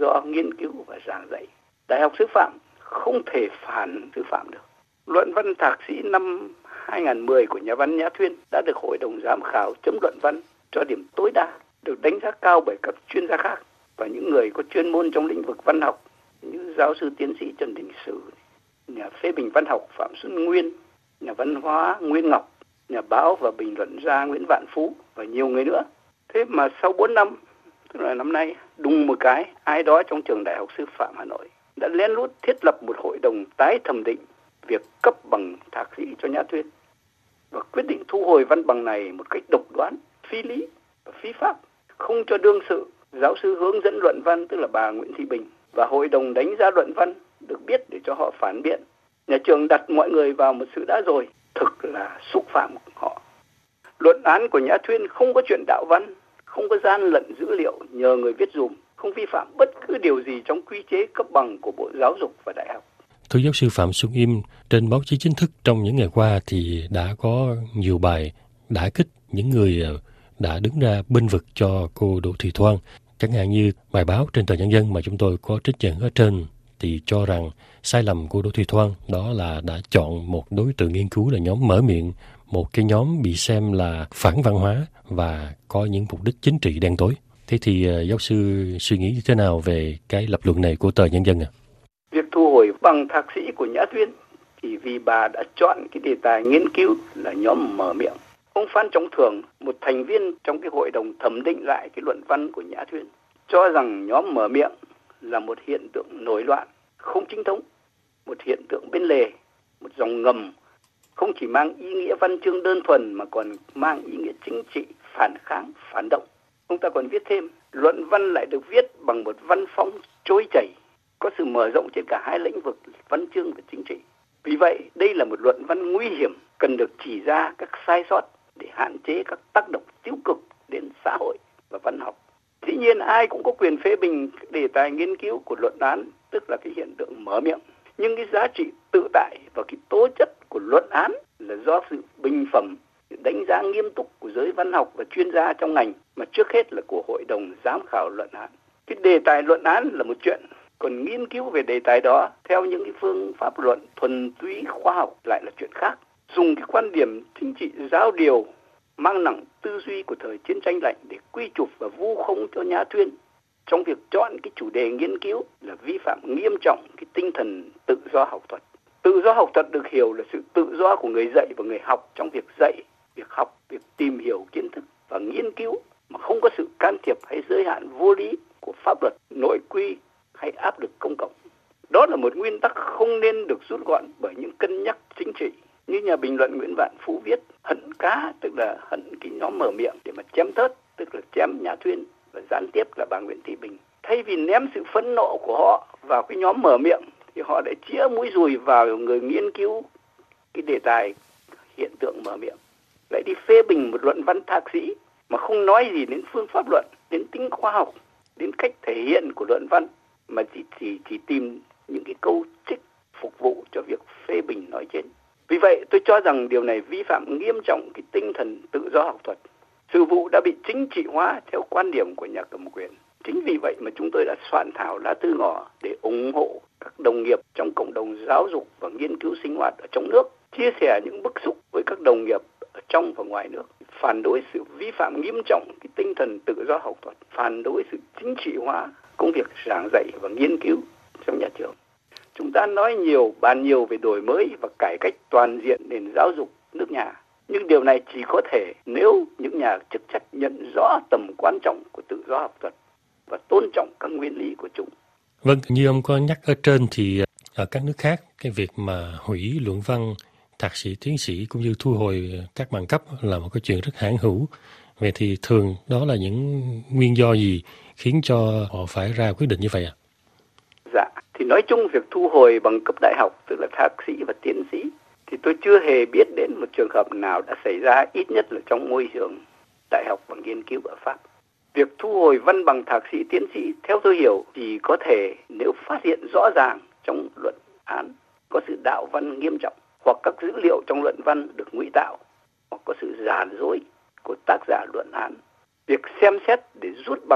do nghiên cứu và giảng dạy. Đại học Sư phạm không thể phản sư phạm được. Luận văn thạc sĩ năm hai không một không của nhà văn Nhã Thuyên đã được Hội đồng giám khảo chấm luận văn cho điểm tối đa, được đánh giá cao bởi các chuyên gia khác và những người có chuyên môn trong lĩnh vực văn học như giáo sư tiến sĩ Trần Đình Sử, nhà phê bình văn học Phạm Xuân Nguyên, nhà văn hóa Nguyên Ngọc, nhà báo và bình luận gia Nguyễn Vạn Phú và nhiều người nữa. Thế mà sau bốn năm, tức là năm nay, đùng một cái, ai đó trong trường Đại học Sư phạm Hà Nội đã lén lút thiết lập một hội đồng tái thẩm định việc cấp bằng thạc sĩ cho Nhã Thuyên và quyết định thu hồi văn bằng này một cách độc đoán, phi lý và phi pháp, không cho đương sự giáo sư hướng dẫn luận văn, tức là bà Nguyễn Thị Bình, và hội đồng đánh giá luận văn được biết để cho họ phản biện. Nhà trường đặt mọi người vào một sự đã rồi, thực là xúc phạm họ. Luận án của Nhã Thuyên không có chuyện đạo văn, không có gian lận dữ liệu nhờ người viết dùm, không vi phạm bất cứ điều gì trong quy chế cấp bằng của Bộ Giáo dục và Đại học. Thưa giáo sư Phạm Xuân Im, trên báo chí chính thức trong những ngày qua thì đã có nhiều bài đả kích những người đã đứng ra bênh vực cho cô Đỗ Thị Thoan. Chẳng hạn như bài báo trên tờ Nhân dân mà chúng tôi có trích dẫn ở trên thì cho rằng sai lầm của Đỗ Thị Thoan đó là đã chọn một đối tượng nghiên cứu là nhóm Mở Miệng, một cái nhóm bị xem là phản văn hóa và có những mục đích chính trị đen tối. Thế thì uh, giáo sư suy nghĩ như thế nào về cái lập luận này của tờ Nhân dân ạ? À? Việc thu hồi bằng thạc sĩ của Nhã Thuyên thì vì bà đã chọn cái đề tài nghiên cứu là nhóm Mở Miệng. Ông Phan Trọng Thường, một thành viên trong cái hội đồng thẩm định lại cái luận văn của Nhã Thuyên, cho rằng nhóm Mở Miệng là một hiện tượng nổi loạn, không chính thống, một hiện tượng bên lề, một dòng ngầm, không chỉ mang ý nghĩa văn chương đơn thuần mà còn mang ý nghĩa chính trị, phản kháng, phản động. Ông ta còn viết thêm, luận văn lại được viết bằng một văn phong trôi chảy, có sự mở rộng trên cả hai lĩnh vực văn chương và chính trị. Vì vậy, đây là một luận văn nguy hiểm, cần được chỉ ra các sai sót để hạn chế các tác động tiêu cực đến xã hội và văn học. Dĩ nhiên ai cũng có quyền phê bình đề tài nghiên cứu của luận án, tức là cái hiện tượng mở miệng. Nhưng cái giá trị tự tại và cái tố chất của luận án là do sự bình phẩm, sự đánh giá nghiêm túc của giới văn học và chuyên gia trong ngành, mà trước hết là của hội đồng giám khảo luận án. Cái đề tài luận án là một chuyện, còn nghiên cứu về đề tài đó theo những cái phương pháp luận thuần túy khoa học lại là chuyện khác. Dùng cái quan điểm chính trị giáo điều mang nặng tư duy của thời chiến tranh lạnh để quy chụp và vu khống cho Nhã Thuyên trong việc chọn cái chủ đề nghiên cứu là vi phạm nghiêm trọng cái tinh thần tự do học thuật. Tự do học thuật được hiểu là sự tự do của người dạy và người học trong việc dạy, việc học, việc tìm hiểu kiến thức và nghiên cứu mà không có sự can thiệp hay giới hạn vô lý của pháp luật, nội quy hay áp lực công cộng. Đó là một nguyên tắc không nên được rút gọn bởi những cân nhắc chính trị. Như nhà bình luận Nguyễn Vạn Phú viết, hận cá tức là hận cái nhóm Mở Miệng để mà chém thớt, tức là chém Nhã Thuyên và gián tiếp là bà Nguyễn Thị Bình. Thay vì ném sự phẫn nộ của họ vào cái nhóm Mở Miệng thì họ lại chĩa mũi dùi vào người nghiên cứu cái đề tài hiện tượng Mở Miệng, lại đi phê bình một luận văn thạc sĩ mà không nói gì đến phương pháp luận, đến tính khoa học, đến cách thể hiện của luận văn, mà chỉ chỉ chỉ tìm những cái câu trích phục vụ cho việc phê bình nói trên. Vì vậy tôi cho rằng điều này vi phạm nghiêm trọng cái tinh thần tự do học thuật. Sự vụ đã bị chính trị hóa theo quan điểm của nhà cầm quyền. Chính vì vậy mà chúng tôi đã soạn thảo lá thư ngỏ để ủng hộ các đồng nghiệp trong cộng đồng giáo dục và nghiên cứu sinh hoạt ở trong nước, chia sẻ những bức xúc với các đồng nghiệp ở trong và ngoài nước, phản đối sự vi phạm nghiêm trọng cái tinh thần tự do học thuật, phản đối sự chính trị hóa công việc giảng dạy và nghiên cứu trong nhà trường. Chúng ta nói nhiều, bàn nhiều về đổi mới và cải cách toàn diện nền giáo dục nước nhà. Nhưng điều này chỉ có thể nếu những nhà chức trách nhận rõ tầm quan trọng của tự do học thuật và tôn trọng các nguyên lý của chúng. Vâng, như ông có nhắc ở trên thì ở các nước khác, cái việc mà hủy luận văn, thạc sĩ, tiến sĩ cũng như thu hồi các bằng cấp là một cái chuyện rất hãn hữu. Vậy thì thường đó là những nguyên do gì khiến cho họ phải ra quyết định như vậy ạ? À? Dạ, thì nói chung việc thu hồi bằng cấp đại học, tức là thạc sĩ và tiến sĩ, thì tôi chưa hề biết đến một trường hợp nào đã xảy ra, ít nhất là trong môi trường đại học và nghiên cứu ở Pháp. Việc thu hồi văn bằng thạc sĩ, tiến sĩ, theo tôi hiểu, chỉ có thể nếu phát hiện rõ ràng trong luận án có sự đạo văn nghiêm trọng, hoặc các dữ liệu trong luận văn được ngụy tạo, hoặc có sự giả dối của tác giả luận án. Việc xem xét để rút bằng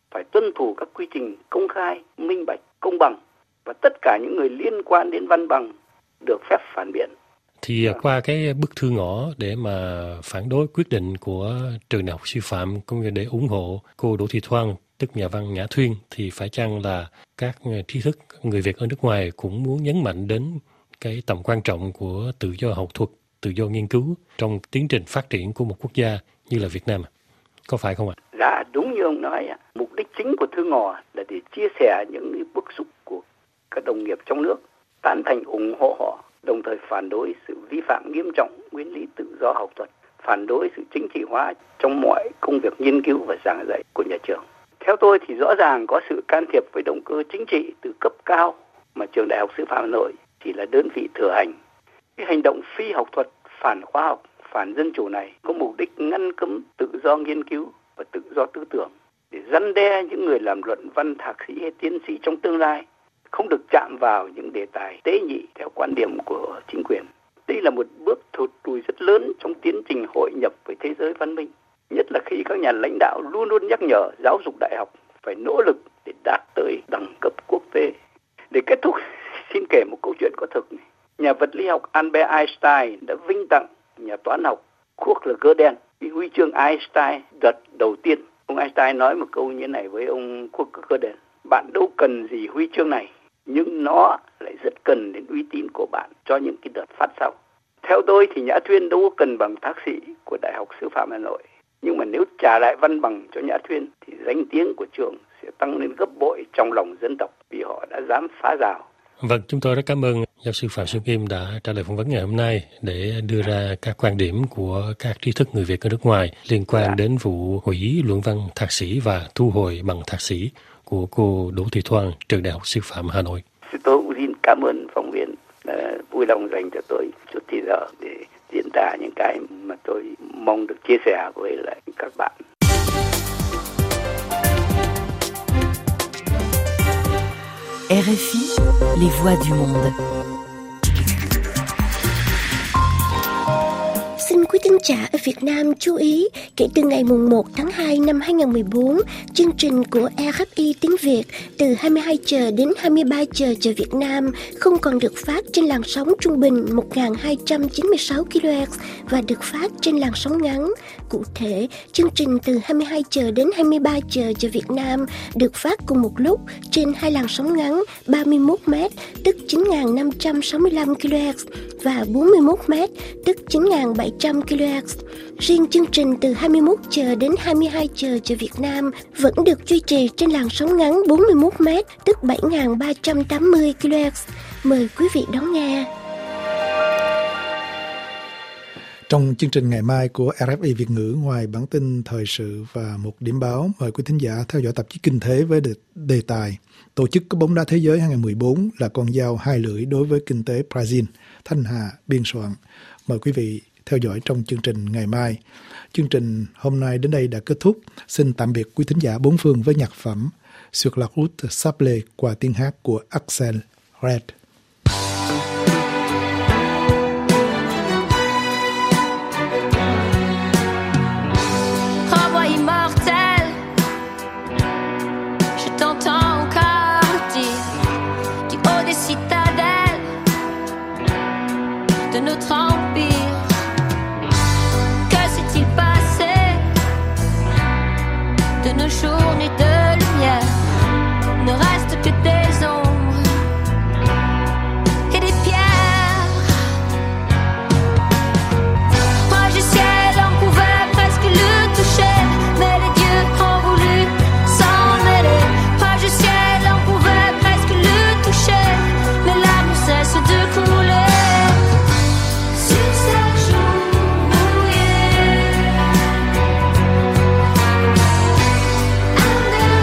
phải tuân thủ các quy trình công khai, minh bạch, công bằng và tất cả những người liên quan đến văn bằng được phép phản biện. Thì qua cái bức thư ngỏ để mà phản đối quyết định của trường đại học sư phạm cũng như để ủng hộ cô Đỗ Thị Thoan, tức nhà văn Nhã Thuyên, thì phải chăng là các trí thức người Việt ở nước ngoài cũng muốn nhấn mạnh đến cái tầm quan trọng của tự do học thuật, tự do nghiên cứu trong tiến trình phát triển của một quốc gia như là Việt Nam? Có phải không ạ? Dạ, đúng như ông nói, mục đích chính của thư ngỏ là để chia sẻ những bức xúc của các đồng nghiệp trong nước, tán thành ủng hộ họ, đồng thời phản đối sự vi phạm nghiêm trọng nguyên lý tự do học thuật, phản đối sự chính trị hóa trong mọi công việc nghiên cứu và giảng dạy của nhà trường. Theo tôi thì rõ ràng có sự can thiệp với động cơ chính trị từ cấp cao mà trường Đại học Sư phạm Hà Nội chỉ là đơn vị thừa hành. Cái hành động phi học thuật, phản khoa học, phản dân chủ này có mục đích ngăn cấm tự do nghiên cứu và tự do tư tưởng để răn đe những người làm luận văn thạc sĩ hay tiến sĩ trong tương lai không được chạm vào những đề tài tế nhị theo quan điểm của chính quyền. Đây là một bước thụt lùi rất lớn trong tiến trình hội nhập với thế giới văn minh, nhất là khi các nhà lãnh đạo luôn luôn nhắc nhở giáo dục đại học phải nỗ lực để đạt tới đẳng cấp quốc tế. Để kết thúc, xin kể một câu chuyện có thực. Nhà vật lý học Albert Einstein đã vinh tặng nhà toán học Kurt Gödel cái huy chương Einstein đợt đầu tiên. Ông Einstein nói một câu như thế này với ông Kurt Gödel: bạn đâu cần gì huy chương này, nhưng nó lại rất cần đến uy tín của bạn cho những cái đợt phát sau. Theo tôi thì Nhã Thuyên đâu có cần bằng thạc sĩ của Đại học Sư phạm Hà Nội, nhưng mà nếu trả lại văn bằng cho Nhã Thuyên thì danh tiếng của trường sẽ tăng lên gấp bội trong lòng dân tộc vì họ đã dám phá rào. Vâng, chúng tôi rất cảm ơn giáo sư Phạm Xuân Kim đã trả lời phỏng vấn ngày hôm nay để đưa ra các quan điểm của các trí thức người Việt ở nước ngoài liên quan dạ. đến vụ hủy luận văn thạc sĩ và thu hồi bằng thạc sĩ của cô Đỗ Thị Thoan, trường Đại học Sư phạm Hà Nội. Tôi cũng xin cảm ơn phóng viên đã vui lòng dành cho tôi chút thời giờ để diễn tả những cái mà tôi mong được chia sẻ với lại các bạn. R F I, les voix du monde. Xin quý thính giả ở Việt Nam chú ý, kể từ ngày mùng một tháng hai năm hai nghìn không trăm mười bốn, chương trình của R F I tiếng Việt từ hai mươi hai giờ đến hai mươi ba giờ giờ Việt Nam không còn được phát trên làn sóng trung bình một nghìn hai trăm chín mươi sáu ki lô héc và được phát trên làn sóng ngắn. Cụ thể, chương trình từ hai mươi hai giờ đến hai mươi ba giờ giờ Việt Nam được phát cùng một lúc trên hai làn sóng ngắn ba mươi mốt mét, tức chín nghìn năm trăm sáu mươi lăm ki lô héc và bốn mươi mốt mét, tức chín nghìn bảy trăm ki lô héc. Riêng chương trình từ hai mươi mốt giờ đến hai mươi hai giờ giờ Việt Nam vẫn được duy trì trên làn sóng ngắn bốn mươi mốt mét, tức bảy nghìn ba trăm tám mươi ki lô héc. Mời quý vị đón nghe. Trong chương trình ngày mai của R F I Việt ngữ, ngoài bản tin thời sự và một điểm báo, mời quý thính giả theo dõi tạp chí Kinh tế với đề, đề tài Tổ chức bóng đá thế giới hai nghìn không trăm mười bốn là con dao hai lưỡi đối với kinh tế Brazil. Thanh Hà biên soạn. Mời quý vị theo dõi trong chương trình ngày mai. Chương trình hôm nay đến đây đã kết thúc. Xin tạm biệt quý thính giả bốn phương với nhạc phẩm Sur la route sablée qua tiếng hát của Axel Red. Under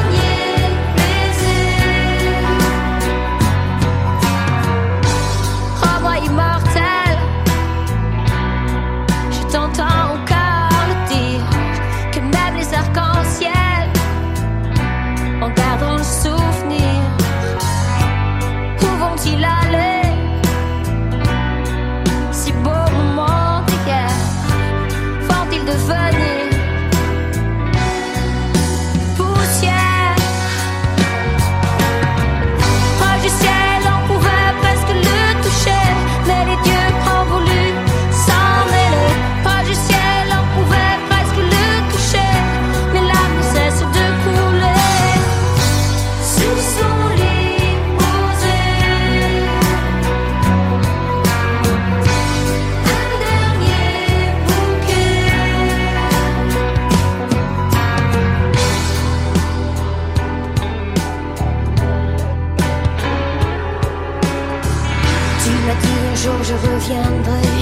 retiendrai.